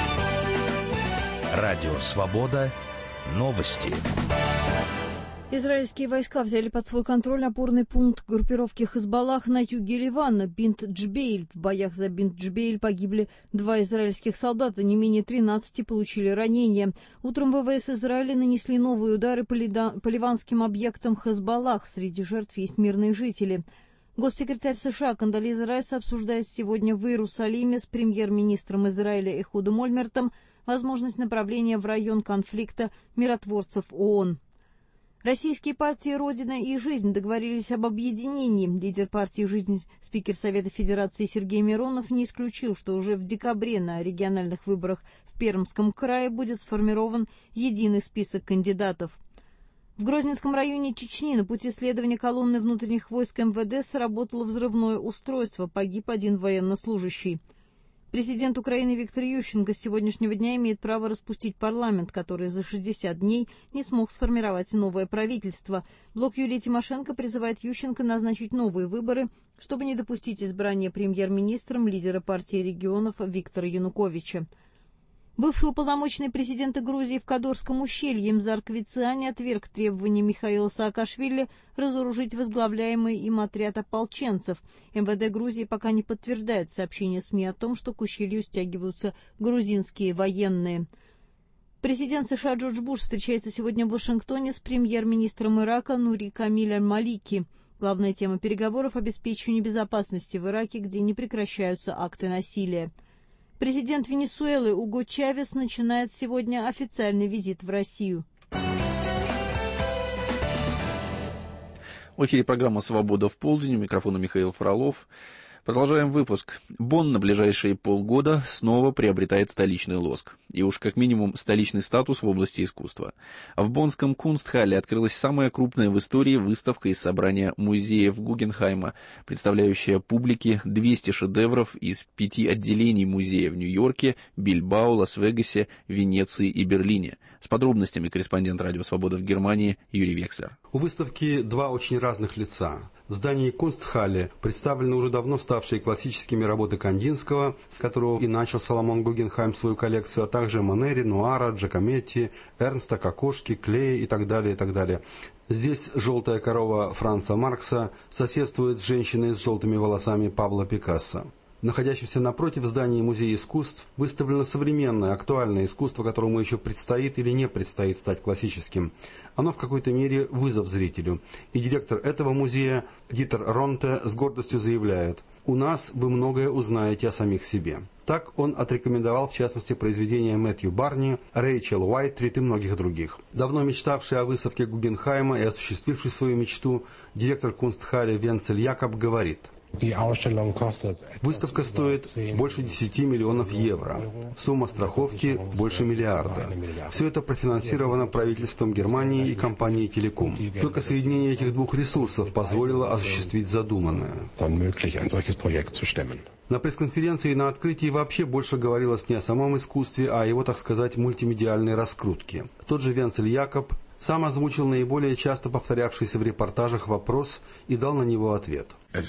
Радио Свобода. Новости. Израильские войска взяли под свой контроль опорный пункт группировки Хезболлах на юге Ливана, Бинт-Джбейль. В боях за Бинт-Джбейль погибли 2 израильских солдата, не менее 13 получили ранения. Утром ВВС Израиля нанесли новые удары по ливанским объектам Хезболлах. Среди жертв есть мирные жители. Госсекретарь США Кондолиза Райс обсуждает сегодня в Иерусалиме с премьер-министром Израиля Эхудом Ольмертом возможность направления в район конфликта миротворцев ООН. Российские партии «Родина» и «Жизнь» договорились об объединении. Лидер партии «Жизнь», спикер Совета Федерации Сергей Миронов не исключил, что уже в декабре на региональных выборах в Пермском крае будет сформирован единый список кандидатов. В Грозненском районе Чечни на пути следования колонны внутренних войск МВД сработало взрывное устройство, погиб 1 военнослужащий. Президент Украины Виктор Ющенко с сегодняшнего дня имеет право распустить парламент, который за 60 дней не смог сформировать новое правительство. Блок Юлии Тимошенко призывает Ющенко назначить новые выборы, чтобы не допустить избрания премьер-министром лидера партии регионов Виктора Януковича. Бывший уполномоченный президента Грузии в Кадорском ущелье Имзар Квициани отверг требования Михаила Саакашвили разоружить возглавляемый им отряд ополченцев. МВД Грузии пока не подтверждает сообщения СМИ о том, что к ущелью стягиваются грузинские военные. Президент США Джордж Буш встречается сегодня в Вашингтоне с премьер-министром Ирака Нури Камиль Аль-Малики. Главная тема переговоров — обеспечение безопасности в Ираке, где не прекращаются акты насилия. Президент Венесуэлы Уго Чавес начинает сегодня официальный визит в Россию. В эфире программа «Свобода в полдень». У микрофона Михаил Фролов. Продолжаем выпуск. Бонн на ближайшие полгода снова приобретает столичный лоск. И уж как минимум столичный статус в области искусства. В боннском Кунстхалле открылась самая крупная в истории выставка из собрания музеев Гугенхайма, представляющая публике 200 шедевров из 5 отделений музея в Нью-Йорке, Бильбао, Лас-Вегасе, Венеции и Берлине. С подробностями корреспондент «Радио Свобода» в Германии Юрий Векслер. У выставки 2 очень разных лица. В здании Кунстхалле представлены уже давно ставшие классическими работы Кандинского, с которого и начал Соломон Гугенхайм свою коллекцию, а также Моне, Ренуара, Джакометти, Эрнста, Кокошки, Клея и так далее, и так далее. Здесь «Желтая корова» Франца Маркса соседствует с женщиной с желтыми волосами Пабло Пикассо. В находящемся напротив здания Музея искусств выставлено современное, актуальное искусство, которому еще предстоит или не предстоит стать классическим. Оно в какой-то мере вызов зрителю. И директор этого музея Дитер Ронте с гордостью заявляет: «У нас вы многое узнаете о самих себе». Так он отрекомендовал, в частности, произведения Мэтью Барни, Рэйчел Уайтрид и многих других. Давно мечтавший о выставке Гугенхайма и осуществивший свою мечту, директор Кунстхалле Венцель Якоб говорит: выставка стоит больше 10 миллионов евро. Сумма страховки больше миллиарда. Все это профинансировано правительством Германии и компанией Телеком. Только соединение этих двух ресурсов позволило осуществить задуманное. На пресс-конференции и на открытии вообще больше говорилось не о самом искусстве, а о его, так сказать, мультимедиальной раскрутке. Тот же Венцель Якоб сам озвучил наиболее часто повторявшийся в репортажах вопрос и дал на него ответ.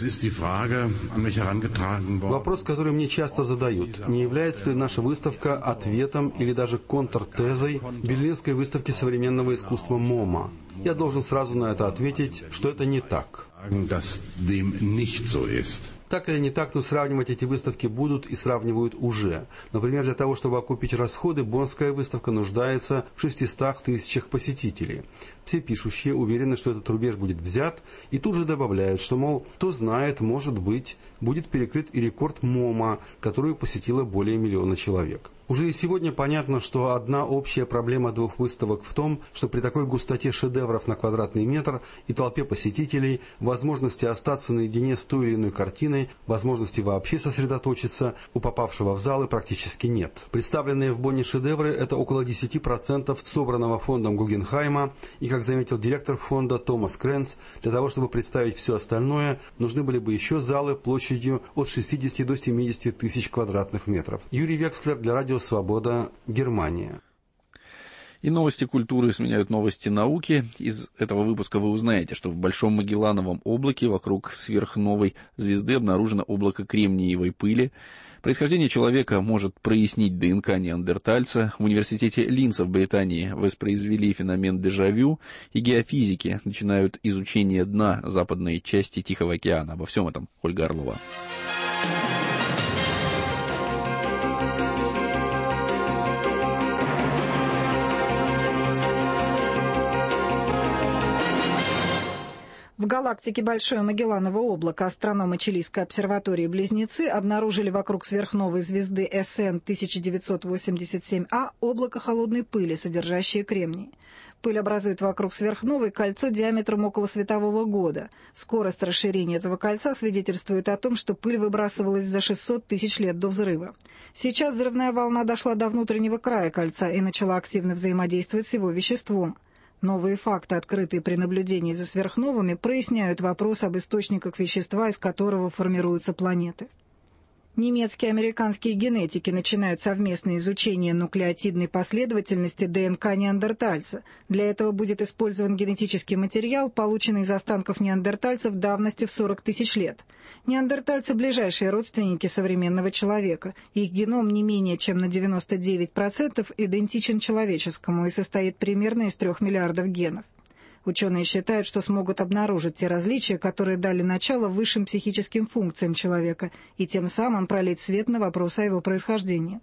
Вопрос, который мне часто задают: не является ли наша выставка ответом или даже контртезой Берлинской выставки современного искусства МоМА? Я должен сразу на это ответить, что это не так. Так или не так, но сравнивать эти выставки будут и сравнивают уже. Например, для того, чтобы окупить расходы, Боннская выставка нуждается в 600 тысячах посетителей. Все пишущие уверены, что этот рубеж будет взят, и тут же добавляют, что, мол, кто знает, может быть, будет перекрыт и рекорд МОМА, которую посетило более 1 миллиона человек. Уже и сегодня понятно, что одна общая проблема двух выставок в том, что при такой густоте шедевров на квадратный метр и толпе посетителей, возможности остаться наедине с той или иной картиной, возможности вообще сосредоточиться у попавшего в залы практически нет. Представленные в Бонне шедевры – это около 10% собранного фондом Гугенхайма, и, как заметил директор фонда Томас Кренц, для того, чтобы представить все остальное, нужны были бы еще залы площадью от 60 до 70 тысяч квадратных метров. Юрий Векслер для Радио Свобода, Германия. И новости культуры сменяют новости науки. Из этого выпуска вы узнаете, что в Большом Магеллановом облаке вокруг сверхновой звезды обнаружено облако кремниевой пыли. Происхождение человека может прояснить ДНК неандертальца. В университете Линца в Британии воспроизвели феномен дежавю, и геофизики начинают изучение дна западной части Тихого океана. Обо всем этом Ольга Орлова. В галактике Большое Магелланово облако астрономы Чилийской обсерватории «Близнецы» обнаружили вокруг сверхновой звезды СН 1987А облако холодной пыли, содержащее кремний. Пыль образует вокруг сверхновой кольцо диаметром около светового года. Скорость расширения этого кольца свидетельствует о том, что пыль выбрасывалась за 600 тысяч лет до взрыва. Сейчас взрывная волна дошла до внутреннего края кольца и начала активно взаимодействовать с его веществом. Новые факты, открытые при наблюдении за сверхновыми, проясняют вопрос об источниках вещества, из которого формируются планеты. Немецкие и американские генетики начинают совместное изучение нуклеотидной последовательности ДНК неандертальца. Для этого будет использован генетический материал, полученный из останков неандертальцев давностью в 40 тысяч лет. Неандертальцы – ближайшие родственники современного человека. Их геном не менее чем на 99% идентичен человеческому и состоит примерно из 3 миллиардов генов. Ученые считают, что смогут обнаружить те различия, которые дали начало высшим психическим функциям человека, и тем самым пролить свет на вопрос о его происхождении.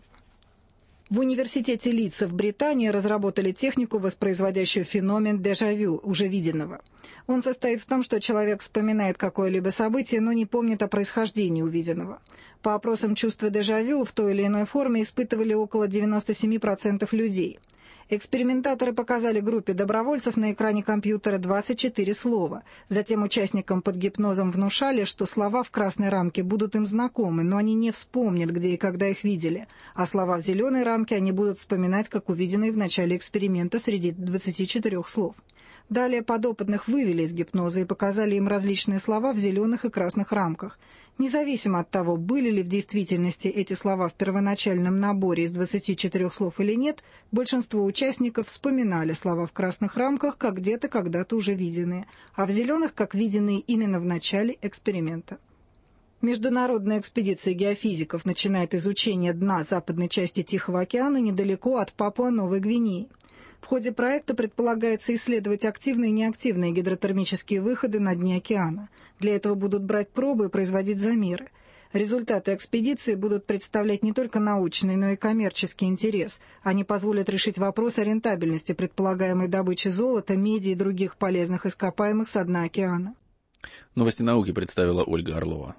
В университете Лидса в Британии разработали технику, воспроизводящую феномен дежавю, уже виденного. Он состоит в том, что человек вспоминает какое-либо событие, но не помнит о происхождении увиденного. По опросам чувства дежавю в той или иной форме испытывали около 97% людей. Экспериментаторы показали группе добровольцев на экране компьютера 24 слова. Затем участникам под гипнозом внушали, что слова в красной рамке будут им знакомы, но они не вспомнят, где и когда их видели. А слова в зеленой рамке они будут вспоминать, как увиденные в начале эксперимента среди 24 слов. Далее подопытных вывели из гипноза и показали им различные слова в зеленых и красных рамках. Независимо от того, были ли в действительности эти слова в первоначальном наборе из 24 слов или нет, большинство участников вспоминали слова в красных рамках, как где-то когда-то уже виденные, а в зеленых, как виденные именно в начале эксперимента. Международная экспедиция геофизиков начинает изучение дна западной части Тихого океана недалеко от Папуа-Новой Гвинеи. В ходе проекта предполагается исследовать активные и неактивные гидротермические выходы на дне океана. Для этого будут брать пробы и производить замеры. Результаты экспедиции будут представлять не только научный, но и коммерческий интерес. Они позволят решить вопрос о рентабельности предполагаемой добычи золота, меди и других полезных ископаемых со дна океана. Новости науки представила Ольга Орлова.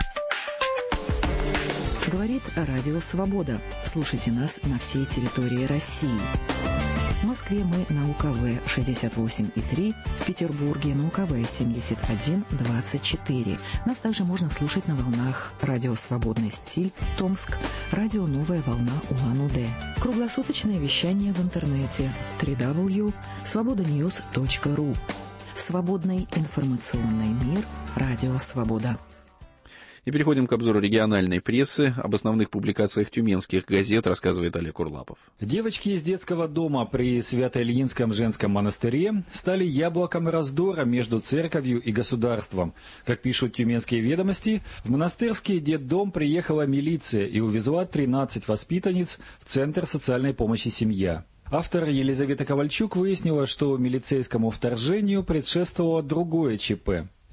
Говорит Радио Свобода. Слушайте нас на всей территории России. В Москве мы на УКВ 68,3, в Петербурге на УКВ 71,24. Нас также можно слушать на волнах Радио Свободный стиль, Томск, Радио Новая волна Улан-Удэ. Круглосуточное вещание в интернете www.svobodanews.ru. Свободный информационный мир. Радио Свобода. И переходим к обзору региональной прессы. Об основных публикациях тюменских газет рассказывает Олег Урлапов. Девочки из детского дома при Свято-Ильинском женском монастыре стали яблоком раздора между церковью и государством. Как пишут тюменские ведомости, в монастырский детдом приехала милиция и увезла 13 воспитанниц в Центр социальной помощи «Семья». Автор Елизавета Ковальчук выяснила, что милицейскому вторжению предшествовало другое ЧП.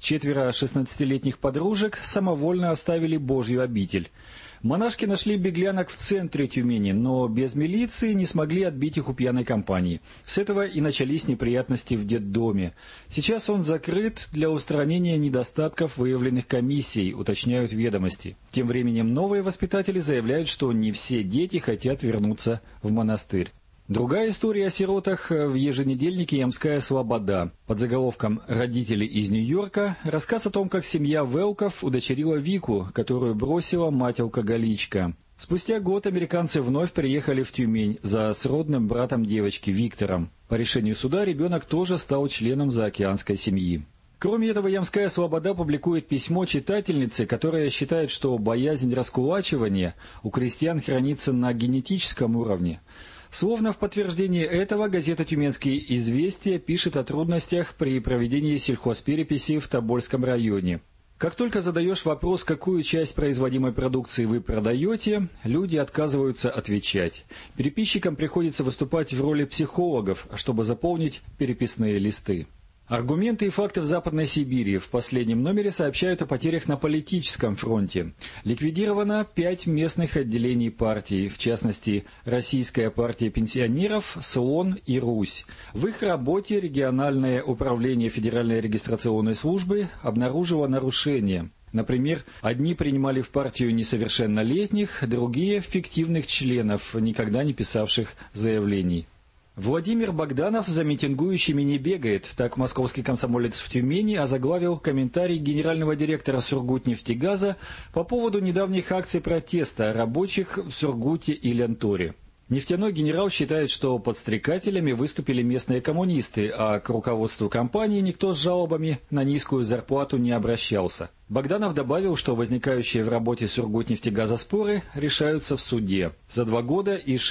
4 16-летних подружек самовольно оставили Божью обитель. Монашки нашли беглянок в центре Тюмени, но без милиции не смогли отбить их у пьяной компании. С этого и начались неприятности в детдоме. Сейчас он закрыт для устранения недостатков, выявленных комиссией, уточняют ведомости. Тем временем новые воспитатели заявляют, что не все дети хотят вернуться в монастырь. Другая история о сиротах в еженедельнике «Ямская Слобода». Под заголовком «Родители из Нью-Йорка» рассказ о том, как семья Велков удочерила Вику, которую бросила мать-алкоголичка. Спустя год американцы вновь приехали в Тюмень за сродным братом девочки Виктором. По решению суда ребенок тоже стал членом заокеанской семьи. Кроме этого, «Ямская Слобода» публикует письмо читательницы, которая считает, что боязнь раскулачивания у крестьян хранится на генетическом уровне. Словно в подтверждение этого газета «Тюменские известия» пишет о трудностях при проведении сельхозпереписи в Тобольском районе. Как только задаешь вопрос, какую часть производимой продукции вы продаете, люди отказываются отвечать. Переписчикам приходится выступать в роли психологов, чтобы заполнить переписные листы. Аргументы и факты в Западной Сибири в последнем номере сообщают о потерях на политическом фронте. Ликвидировано 5 местных отделений партий, в частности, Российская партия пенсионеров, Слон и Русь. В их работе региональное управление Федеральной регистрационной службы обнаружило нарушения. Например, одни принимали в партию несовершеннолетних, другие – фиктивных членов, никогда не писавших заявлений. Владимир Богданов за митингующими не бегает, так московский комсомолец в Тюмени озаглавил комментарий генерального директора Сургутнефтегаза по поводу недавних акций протеста рабочих в Сургуте и Ленторе. Нефтяной генерал считает, что подстрекателями выступили местные коммунисты, а к руководству компании никто с жалобами на низкую зарплату не обращался. Богданов добавил, что возникающие в работе Сургутнефтегаза споры решаются в суде. За 2 года из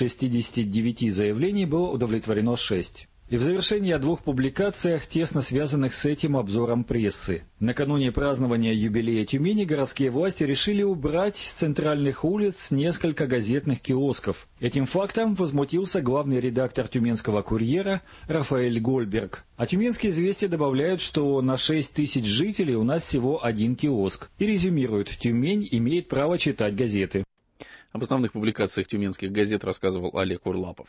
69 заявлений было удовлетворено 6. И в завершении о 2 публикациях, тесно связанных с этим обзором прессы. Накануне празднования юбилея Тюмени городские власти решили убрать с центральных улиц несколько газетных киосков. Этим фактом возмутился главный редактор «Тюменского курьера» Рафаэль Гольберг. А «Тюменские известия» добавляют, что на 6 тысяч жителей у нас всего 1 киоск. И резюмируют: Тюмень имеет право читать газеты. Об основных публикациях тюменских газет рассказывал Олег Урлапов.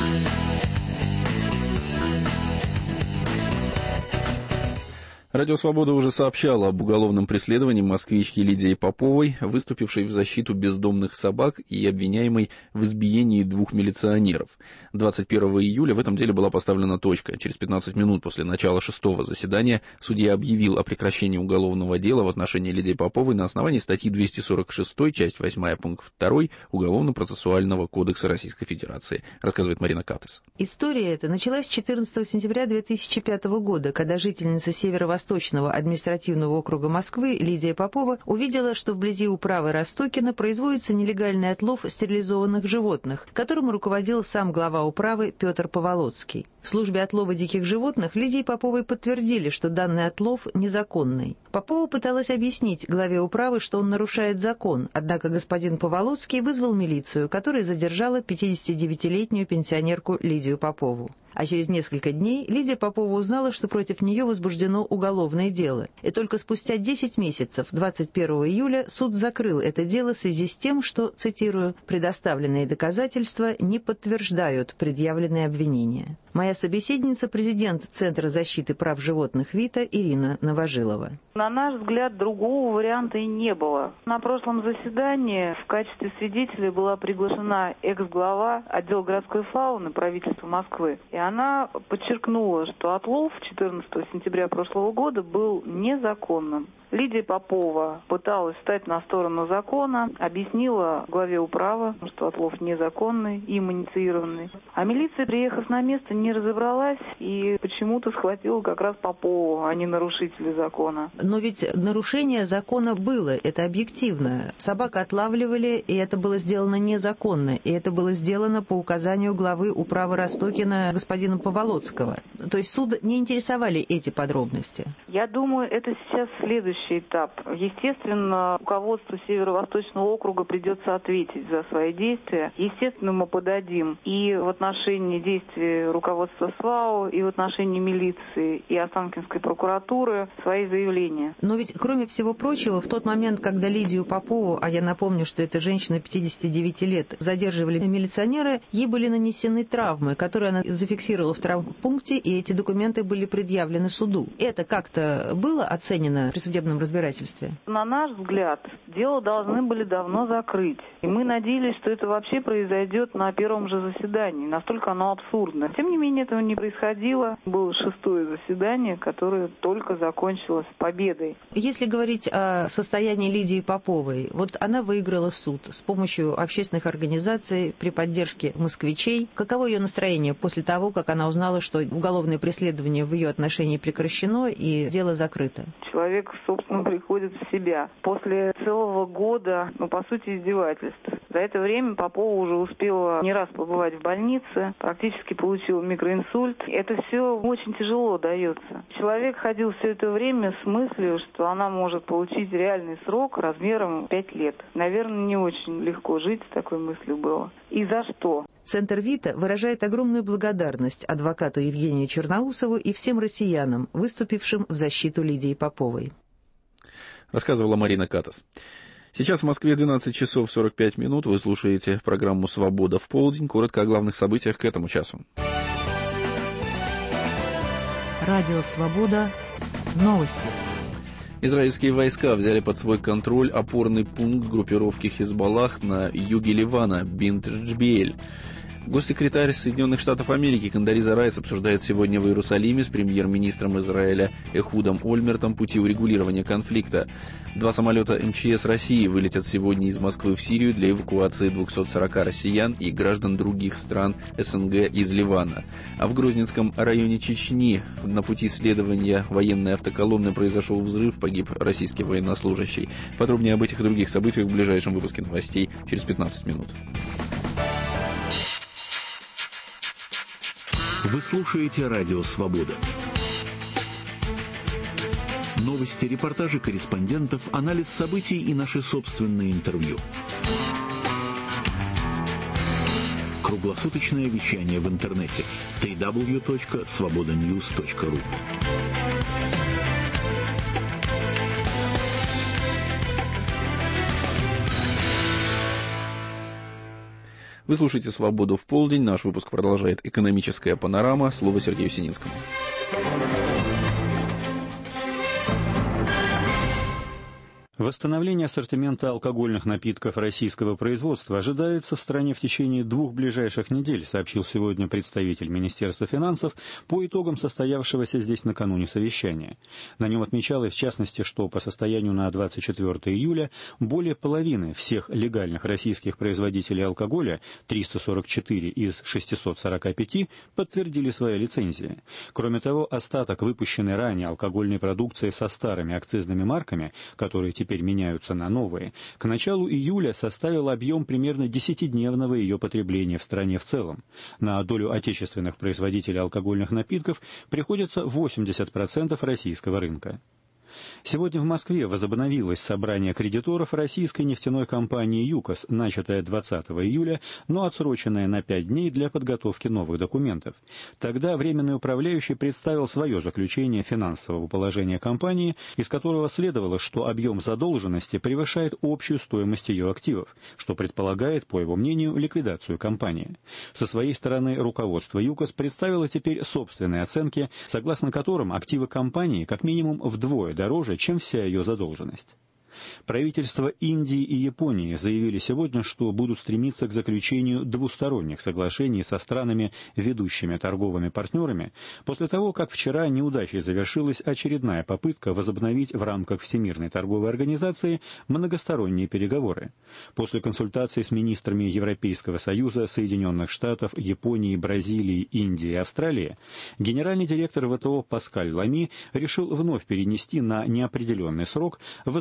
Радио «Свобода» уже сообщало об уголовном преследовании москвички Лидии Поповой, выступившей в защиту бездомных собак и обвиняемой в избиении 2 милиционеров. 21 июля в этом деле была поставлена точка. Через 15 минут после начала 6-го заседания судья объявил о прекращении уголовного дела в отношении Лидии Поповой на основании статьи 246, часть 8, пункт 2 Уголовно-процессуального кодекса Российской Федерации, рассказывает Марина Катес. История эта началась 14 сентября 2005 года, когда жительница Северо-Восточного административного округа Москвы Лидия Попова увидела, что вблизи управы Ростокина производится нелегальный отлов стерилизованных животных, которым руководил сам глава управы Петр Поволоцкий. В службе отлова диких животных Лидии Поповой подтвердили, что данный отлов незаконный. Попова пыталась объяснить главе управы, что он нарушает закон, однако господин Поволоцкий вызвал милицию, которая задержала 59-летнюю пенсионерку Лидию Попову. А через несколько дней Лидия Попова узнала, что против нее возбуждено уголовное дело. И только спустя 10 месяцев, 21 июля, суд закрыл это дело в связи с тем, что, цитирую, «предоставленные доказательства не подтверждают предъявленные обвинения». Моя собеседница – президент Центра защиты прав животных ВИТА Ирина Новожилова. На наш взгляд, другого варианта и не было. На прошлом заседании в качестве свидетеля была приглашена экс-глава отдела городской фауны правительства Москвы. И она подчеркнула, что отлов 14 сентября прошлого года был незаконным. Лидия Попова пыталась встать на сторону закона, объяснила главе управы, что отлов незаконный, им инициированный. А милиция, приехав на место, не разобралась и почему-то схватила как раз Попову, а не нарушителей закона. Но ведь нарушение закона было, это объективно. Собак отлавливали, и это было сделано незаконно, и это было сделано по указанию главы управы Ростокина господина Поволоцкого. То есть суд не интересовали эти подробности? Я думаю, это сейчас следующий следующий этап. Естественно, руководству Северо-Восточного округа придется ответить за свои действия. Естественно, мы подадим и в отношении действий руководства СВАО, и в отношении милиции, и Останкинской прокуратуры свои заявления. Но ведь, кроме всего прочего, в тот момент, когда Лидию Попову, а я напомню, что это женщина 59 лет, задерживали милиционеры, ей были нанесены травмы, которые она зафиксировала в травмпункте, и эти документы были предъявлены суду. Это как-то было оценено при судебном разбирательстве? На наш взгляд, дело должны были давно закрыть. И мы надеялись, что это вообще произойдет на первом же заседании. Настолько оно абсурдно. Тем не менее, этого не происходило. Было 6-е заседание, которое только закончилось победой. Если говорить о состоянии Лидии Поповой, вот она выиграла суд с помощью общественных организаций при поддержке москвичей. Каково ее настроение после того, как она узнала, что уголовное преследование в ее отношении прекращено и дело закрыто? Человек, собственно, приходит в себя. После целого года, по сути, издевательств. За это время Попова уже успела не раз побывать в больнице, практически получила микроинсульт. Это все очень тяжело дается. Человек ходил все это время с мыслью, что она может получить реальный срок размером 5 лет. Наверное, не очень легко жить с такой мыслью было. И за что? Центр ВИТА выражает огромную благодарность адвокату Евгению Черноусову и всем россиянам, выступившим в защиту Лидии Поповой. Рассказывала Марина Катас. Сейчас в Москве 12 часов 45 минут. Вы слушаете программу «Свобода в полдень». Коротко о главных событиях к этому часу. Радио «Свобода». Новости. Израильские войска взяли под свой контроль опорный пункт группировки Хизбаллах на юге Ливана, Бинт-Джбеэль. Госсекретарь Соединенных Штатов Америки Кондолиза Райс обсуждает сегодня в Иерусалиме с премьер-министром Израиля Эхудом Ольмертом пути урегулирования конфликта. 2 самолета МЧС России вылетят сегодня из Москвы в Сирию для эвакуации 240 россиян и граждан других стран СНГ из Ливана. А в Грозненском районе Чечни на пути следования военной автоколонны произошел взрыв, погиб российский военнослужащий. Подробнее об этих и других событиях в ближайшем выпуске новостей через 15 минут. Вы слушаете Радио Свобода. Новости, репортажи корреспондентов, анализ событий и наши собственные интервью. Круглосуточное вещание в интернете www.svobodanews.ru. Вы слушаете «Свободу в полдень». Наш выпуск продолжает «Экономическая панорама». Слово Сергею Сининскому. Восстановление ассортимента алкогольных напитков российского производства ожидается в стране в течение 2 ближайших недель, сообщил сегодня представитель Министерства финансов по итогам состоявшегося здесь накануне совещания. На нем отмечалось, в частности, что по состоянию на 24 июля более половины всех легальных российских производителей алкоголя, 344 из 645, подтвердили свои лицензии. Кроме того, остаток выпущенной ранее алкогольной продукции со старыми акцизными марками, которые теперь меняются на новые, к началу июля составил объем примерно 10-дневного ее потребления в стране в целом. На долю отечественных производителей алкогольных напитков приходится 80% российского рынка. Сегодня в Москве возобновилось собрание кредиторов российской нефтяной компании «ЮКОС», начатое 20 июля, но отсроченное на 5 дней для подготовки новых документов. Тогда временный управляющий представил свое заключение финансового положения компании, из которого следовало, что объем задолженности превышает общую стоимость ее активов, что предполагает, по его мнению, ликвидацию компании. Со своей стороны руководство «ЮКОС» представило теперь собственные оценки, согласно которым активы компании как минимум вдвое дороже, чем вся ее задолженность. Правительства Индии и Японии заявили сегодня, что будут стремиться к заключению двусторонних соглашений со странами, ведущими торговыми партнерами, после того, как вчера неудачей завершилась очередная попытка возобновить в рамках Всемирной торговой организации многосторонние переговоры. После консультаций с министрами Европейского Союза, Соединенных Штатов, Японии, Бразилии, Индии и Австралии, генеральный директор ВТО Паскаль Лами решил вновь перенести на неопределенный срок возобновление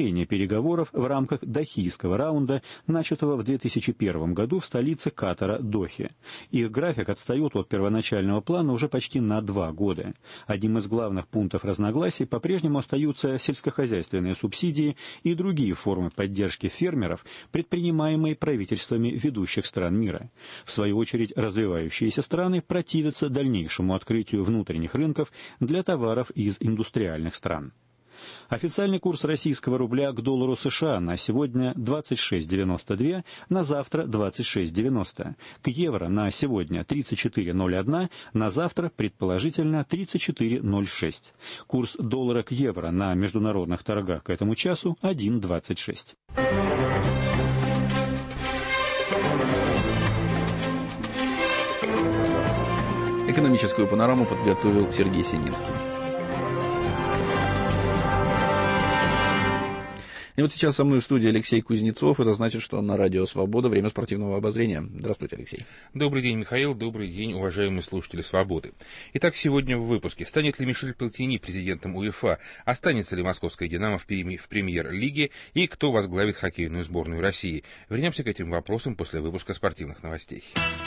ускорение переговоров в рамках Дохийского раунда, начатого в 2001 году в столице Катара Дохе. Их график отстает от первоначального плана уже почти на 2 года. Одним из главных пунктов разногласий по-прежнему остаются сельскохозяйственные субсидии и другие формы поддержки фермеров, предпринимаемые правительствами ведущих стран мира. В свою очередь, развивающиеся страны противятся дальнейшему открытию внутренних рынков для товаров из индустриальных стран. Официальный курс российского рубля к доллару США на сегодня 26,92, на завтра 26,90. К евро на сегодня 34,01, на завтра, предположительно, 34,06. Курс доллара к евро на международных торгах к этому часу 1,26. Экономическую панораму подготовил Сергей Сининский. И вот сейчас со мной в студии Алексей Кузнецов. Это значит, что на радио «Свобода» время спортивного обозрения. Здравствуйте, Алексей. Добрый день, Михаил. Добрый день, уважаемые слушатели «Свободы». Итак, сегодня в выпуске. Станет ли Мишель Платини президентом УЕФА? Останется ли московская «Динамо» в премьер-лиге? И кто возглавит хоккейную сборную России? Вернемся к этим вопросам после выпуска спортивных новостей.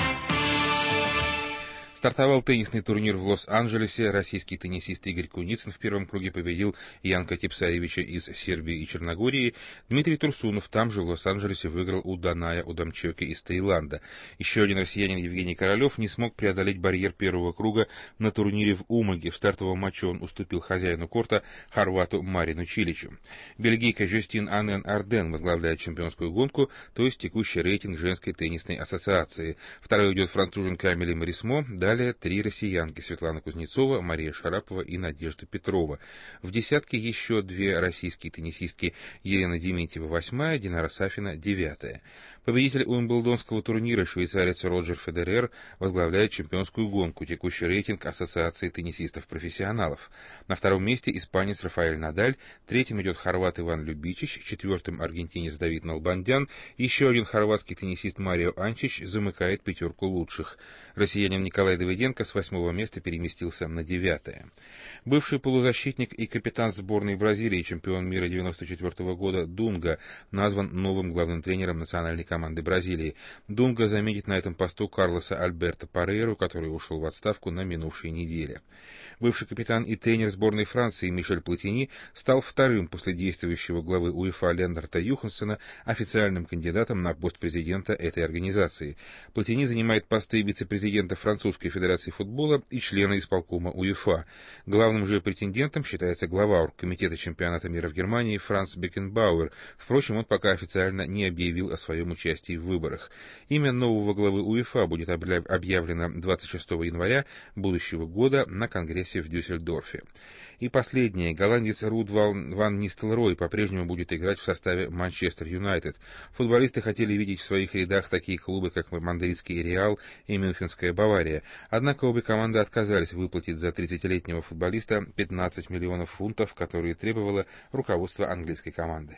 Стартовал теннисный турнир в Лос-Анджелесе. Российский теннисист Игорь Куницын в первом круге победил Янка Типсаевича из Сербии и Черногории. Дмитрий Турсунов там же в Лос-Анджелесе выиграл у Даная Удамчоки из Таиланда. Еще один россиянин Евгений Королев не смог преодолеть барьер первого круга на турнире в Умаге. В стартовом матче он уступил хозяину корта, хорвату Марину Чиличу. Бельгийка Жюстин Анен Арден возглавляет чемпионскую гонку, то есть текущий рейтинг женской теннисной ассоциации. Второй идет француженка Амели Марисмо. Далее 3 россиянки: Светлана Кузнецова, Мария Шарапова и Надежда Петрова. В десятке еще 2 российские теннисистки: Елена Дементьева 8-я, Динара Сафина 9-я. Победитель Уимблдонского турнира, швейцарец Роджер Федерер, возглавляет чемпионскую гонку, текущий рейтинг Ассоциации теннисистов-профессионалов. На втором месте испанец Рафаэль Надаль, третьим идет хорват Иван Любичич, четвертым аргентинец Давид Налбандян, еще один хорватский теннисист Марио Анчич замыкает пятерку лучших. Россиянин Николай Давыденко с 8-го места переместился на 9-е. Бывший полузащитник и капитан сборной Бразилии, чемпион мира 1994 года Дунга, назван новым главным тренером национальной команды Бразилии. Дунга заменит на этом посту Карлоса Альберто Парейру, который ушел в отставку на минувшей неделе. Бывший капитан и тренер сборной Франции Мишель Платини стал вторым после действующего главы УЕФА Лендерта Юхансена официальным кандидатом на пост президента этой организации. Платини занимает посты вице-президента Французской Федерации футбола и члена исполкома УЕФА. Главным же претендентом считается глава оргкомитета чемпионата мира в Германии Франц Бекенбауэр. Впрочем, он пока официально не объявил о своем участии в выборах. Имя нового главы УЕФА будет объявлено 26 января будущего года на Конгрессе в Дюссельдорфе. И последнее. Голландец Руд ван Нистелрой по-прежнему будет играть в составе Манчестер Юнайтед. Футболисты хотели видеть в своих рядах такие клубы, как мадридский Реал и мюнхенская Бавария. Однако обе команды отказались выплатить за 30-летнего футболиста 15 миллионов фунтов, которые требовало руководство английской команды.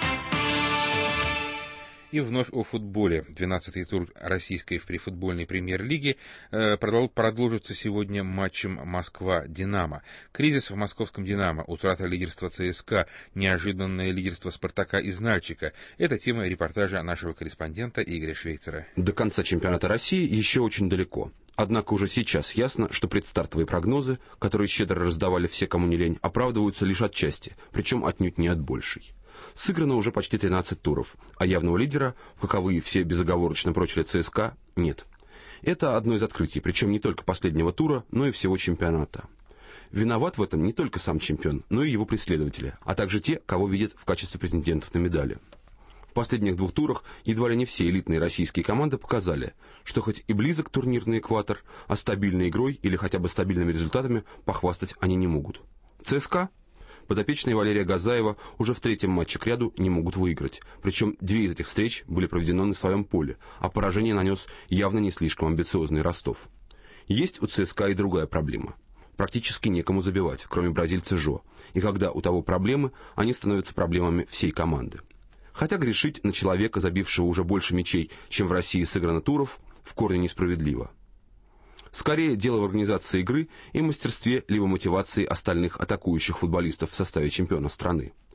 И вновь о футболе. 12-й тур российской футбольной премьер-лиги продолжится сегодня матчем Москва-Динамо. Кризис в московском Динамо, утрата лидерства ЦСКА, неожиданное лидерство Спартака из Нальчика. Это тема репортажа нашего корреспондента Игоря Швейцера. До конца чемпионата России еще очень далеко. Однако уже сейчас ясно, что предстартовые прогнозы, которые щедро раздавали все, кому не лень, оправдываются лишь отчасти, причем отнюдь не от большей. Сыграно уже почти 13 туров, а явного лидера, в каковые все безоговорочно прочили ЦСКА, нет. Это одно из открытий, причем не только последнего тура, но и всего чемпионата. Виноват в этом не только сам чемпион, но и его преследователи, а также те, кого видят в качестве претендентов на медали. В последних 2 турах едва ли не все элитные российские команды показали, что хоть и близок турнирный экватор, а стабильной игрой или хотя бы стабильными результатами похвастать они не могут. ЦСКА? Подопечные Валерия Газаева уже в 3-м матче кряду не могут выиграть, причем 2 из этих встреч были проведены на своем поле, а поражение нанес явно не слишком амбициозный Ростов. Есть у ЦСКА и другая проблема. Практически некому забивать, кроме бразильца Жо, и когда у того проблемы, они становятся проблемами всей команды. Хотя грешить на человека, забившего уже больше мячей, чем в России сыграно туров, в корне несправедливо. Скорее, дело в организации игры и мастерстве либо мотивации остальных атакующих футболистов в составе чемпиона страны.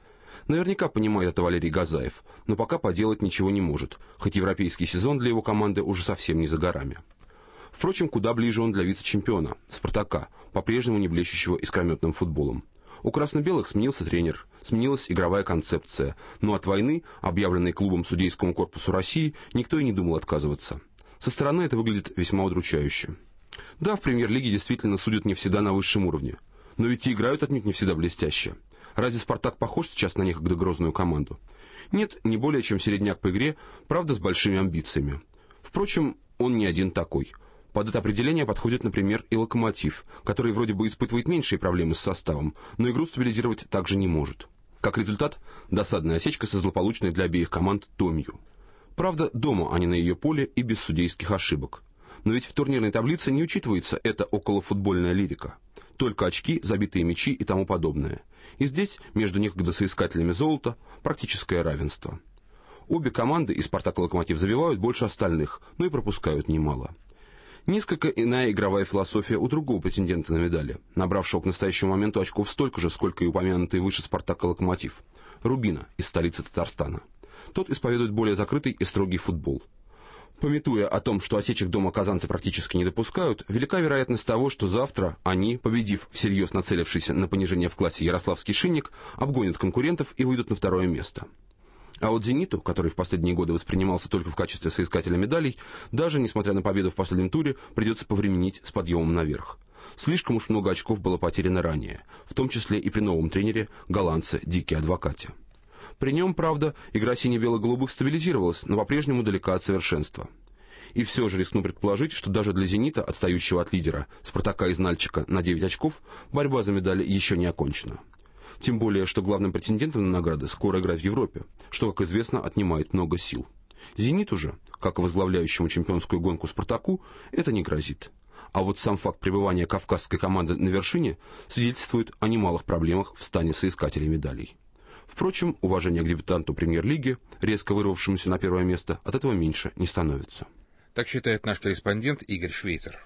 Наверняка понимает это Валерий Газаев, но пока поделать ничего не может, хоть европейский сезон для его команды уже совсем не за горами. Впрочем, куда ближе он для вице-чемпиона, «Спартака», по-прежнему не блещущего искрометным футболом. У красно-белых сменился тренер, сменилась игровая концепция, но от войны, объявленной клубом судейскому корпусу России, никто и не думал отказываться. Со стороны это выглядит весьма удручающе. Да, в премьер-лиге действительно судят не всегда на высшем уровне, но ведь и играют отнюдь не всегда блестяще. Разве «Спартак» похож сейчас на некогда грозную команду? Нет, не более чем середняк по игре, правда, с большими амбициями. Впрочем, он не один такой. Под это определение подходит, например, и «Локомотив», который вроде бы испытывает меньшие проблемы с составом, но игру стабилизировать также не может. Как результат, досадная осечка со злополучной для обеих команд Томью. Правда, дома, а не на ее поле и без судейских ошибок. Но ведь в турнирной таблице не учитывается эта околофутбольная лирика. Только очки, забитые мячи и тому подобное. И здесь, между некогда соискателями золота, практическое равенство. Обе команды, и «Спартак» и «Локомотив», забивают больше остальных, но и пропускают немало. Несколько иная игровая философия у другого претендента на медали, набравшего к настоящему моменту очков столько же, сколько и упомянутый выше «Спартак» и «Локомотив», Рубина из столицы Татарстана. Тот исповедует более закрытый и строгий футбол. Памятуя о том, что осечек дома казанцы практически не допускают, велика вероятность того, что завтра они, победив всерьез нацелившийся на понижение в классе ярославский «Шинник», обгонят конкурентов и выйдут на второе место. А вот «Зениту», который в последние годы воспринимался только в качестве соискателя медалей, даже несмотря на победу в последнем туре, придется повременить с подъемом наверх. Слишком уж много очков было потеряно ранее, в том числе и при новом тренере, голландце Дике Адвокате. При нем, правда, игра сине-бело-голубых стабилизировалась, но по-прежнему далека от совершенства. И все же рискну предположить, что даже для «Зенита», отстающего от лидера, «Спартака» из Нальчика на 9 очков, борьба за медали еще не окончена. Тем более, что главным претендентом на награды скоро играть в Европе, что, как известно, отнимает много сил. «Зениту» же, как и возглавляющему чемпионскую гонку «Спартаку», это не грозит. А вот сам факт пребывания кавказской команды на вершине свидетельствует о немалых проблемах в стане соискателей медалей. Впрочем, уважение к дебютанту премьер-лиги, резко вырвавшемуся на первое место, от этого меньше не становится. Так считает наш корреспондент Игорь Швейцер.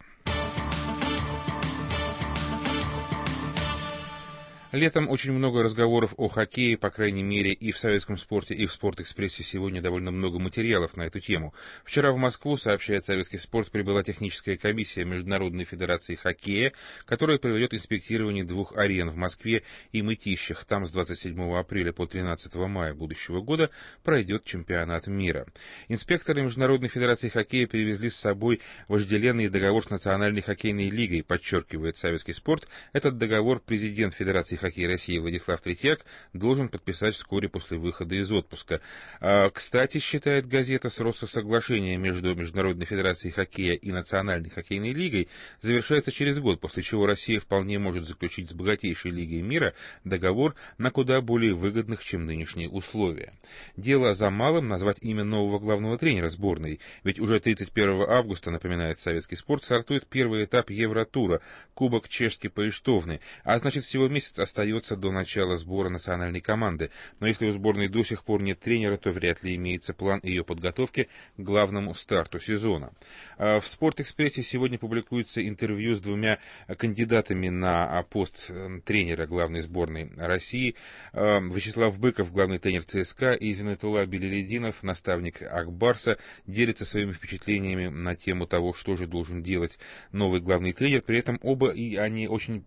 Летом очень много разговоров о хоккее, по крайней мере, и в советском спорте, и в «Спортэкспрессе» сегодня довольно много материалов на эту тему. Вчера в Москву, сообщает «Советский спорт», прибыла техническая комиссия Международной федерации хоккея, которая проведет инспектирование 2 арен в Москве и Мытищах. Там с 27 апреля по 13 мая будущего года пройдет чемпионат мира. Инспекторы Международной федерации хоккея привезли с собой вожделенный договор с Национальной хоккейной лигой, подчеркивает «Советский спорт». Этот договор президент Федерации хоккея России Владислав Третьяк должен подписать вскоре после выхода из отпуска. Кстати, считает газета, срок соглашения между Международной федерацией хоккея и Национальной хоккейной лигой завершается через год, после чего Россия вполне может заключить с богатейшей лигой мира договор на куда более выгодных, чем нынешние условия. Дело за малым — назвать имя нового главного тренера сборной, ведь уже 31 августа, напоминает «Советский спорт», стартует первый этап Евротура, Кубок Чешки Поиштовны, а значит всего месяц остается до начала сбора национальной команды. Но если у сборной до сих пор нет тренера, то вряд ли имеется план ее подготовки к главному старту сезона. В «Спортэкспрессе» сегодня публикуется интервью с 2 кандидатами на пост тренера главной сборной России. Вячеслав Быков, главный тренер ЦСКА, и Зинатулла Белелединов, наставник Акбарса, делятся своими впечатлениями на тему того, что же должен делать новый главный тренер. При этом оба и они очень,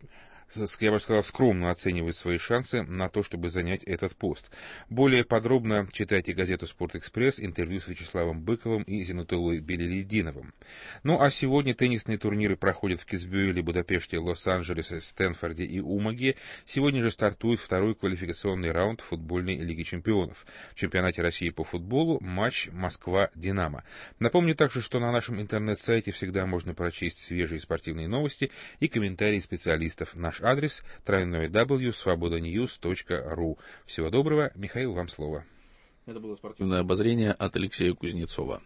я бы сказал, скромно оценивают свои шансы на то, чтобы занять этот пост. Более подробно читайте газету «Спортэкспресс», интервью с Вячеславом Быковым и Зинатуллой Белелединовым. Ну а сегодня теннисные турниры проходят в Китсбюэле, Будапеште, Лос-Анджелесе, Стэнфорде и Умаге. Сегодня же стартует 2-й квалификационный раунд футбольной Лиги чемпионов. В чемпионате России по футболу матч Москва-Динамо. Напомню также, что на нашем интернет-сайте всегда можно прочесть свежие спортивные новости и комментарии специалистов. Наш адрес www.svobodanews.ru. Всего доброго. Михаил, вам слово. Это было спортивное обозрение от Алексея Кузнецова.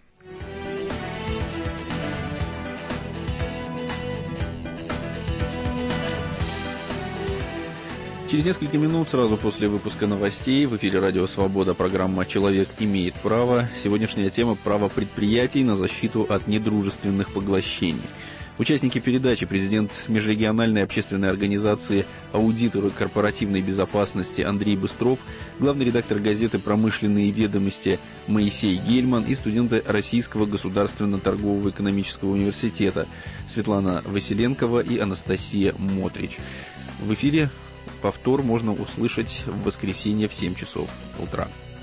Через несколько минут, сразу после выпуска новостей, в эфире «Радио Свобода» программа «Человек имеет право». Сегодняшняя тема – право предприятий на защиту от недружественных поглощений. Участники передачи президент межрегиональной общественной организации «Аудиторы корпоративной безопасности» Андрей Быстров, главный редактор газеты «Промышленные ведомости» Моисей Гельман и студенты Российского государственно-торгового экономического университета Светлана Василенкова и Анастасия Мотрич. В эфире повтор можно услышать в воскресенье в 7 часов утра.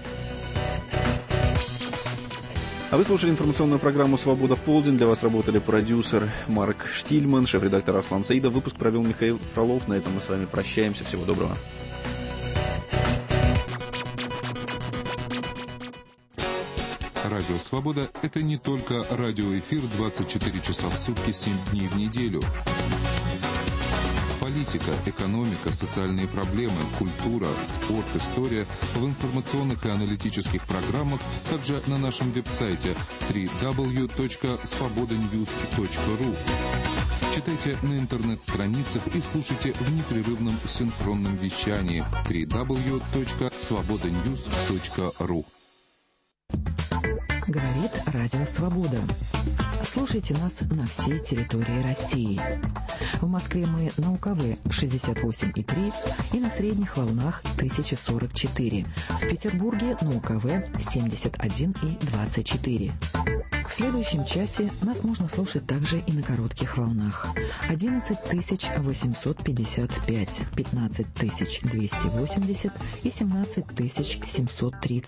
А вы слушали информационную программу «Свобода в полдень». Для вас работали продюсер Марк Штильман, шеф-редактор Арслан Саидов. Выпуск провел Михаил Фролов. На этом мы с вами прощаемся. Всего доброго. Радио «Свобода» — это не только радиоэфир 24 часа в сутки, 7 дней в неделю. Политика, экономика, социальные проблемы, культура, спорт, история в информационных и аналитических программах, также на нашем веб-сайте www.svobodanews.ru. Читайте на интернет-страницах и слушайте в непрерывном синхронном вещании www.svobodanews.ru. Говорит Радио Свобода. Слушайте нас на всей территории России. В Москве мы на УКВ 68,3 и на средних волнах 1044. В Петербурге на УКВ 71,24. В следующем часе нас можно слушать также и на коротких волнах. 11855, 15280 и 17730.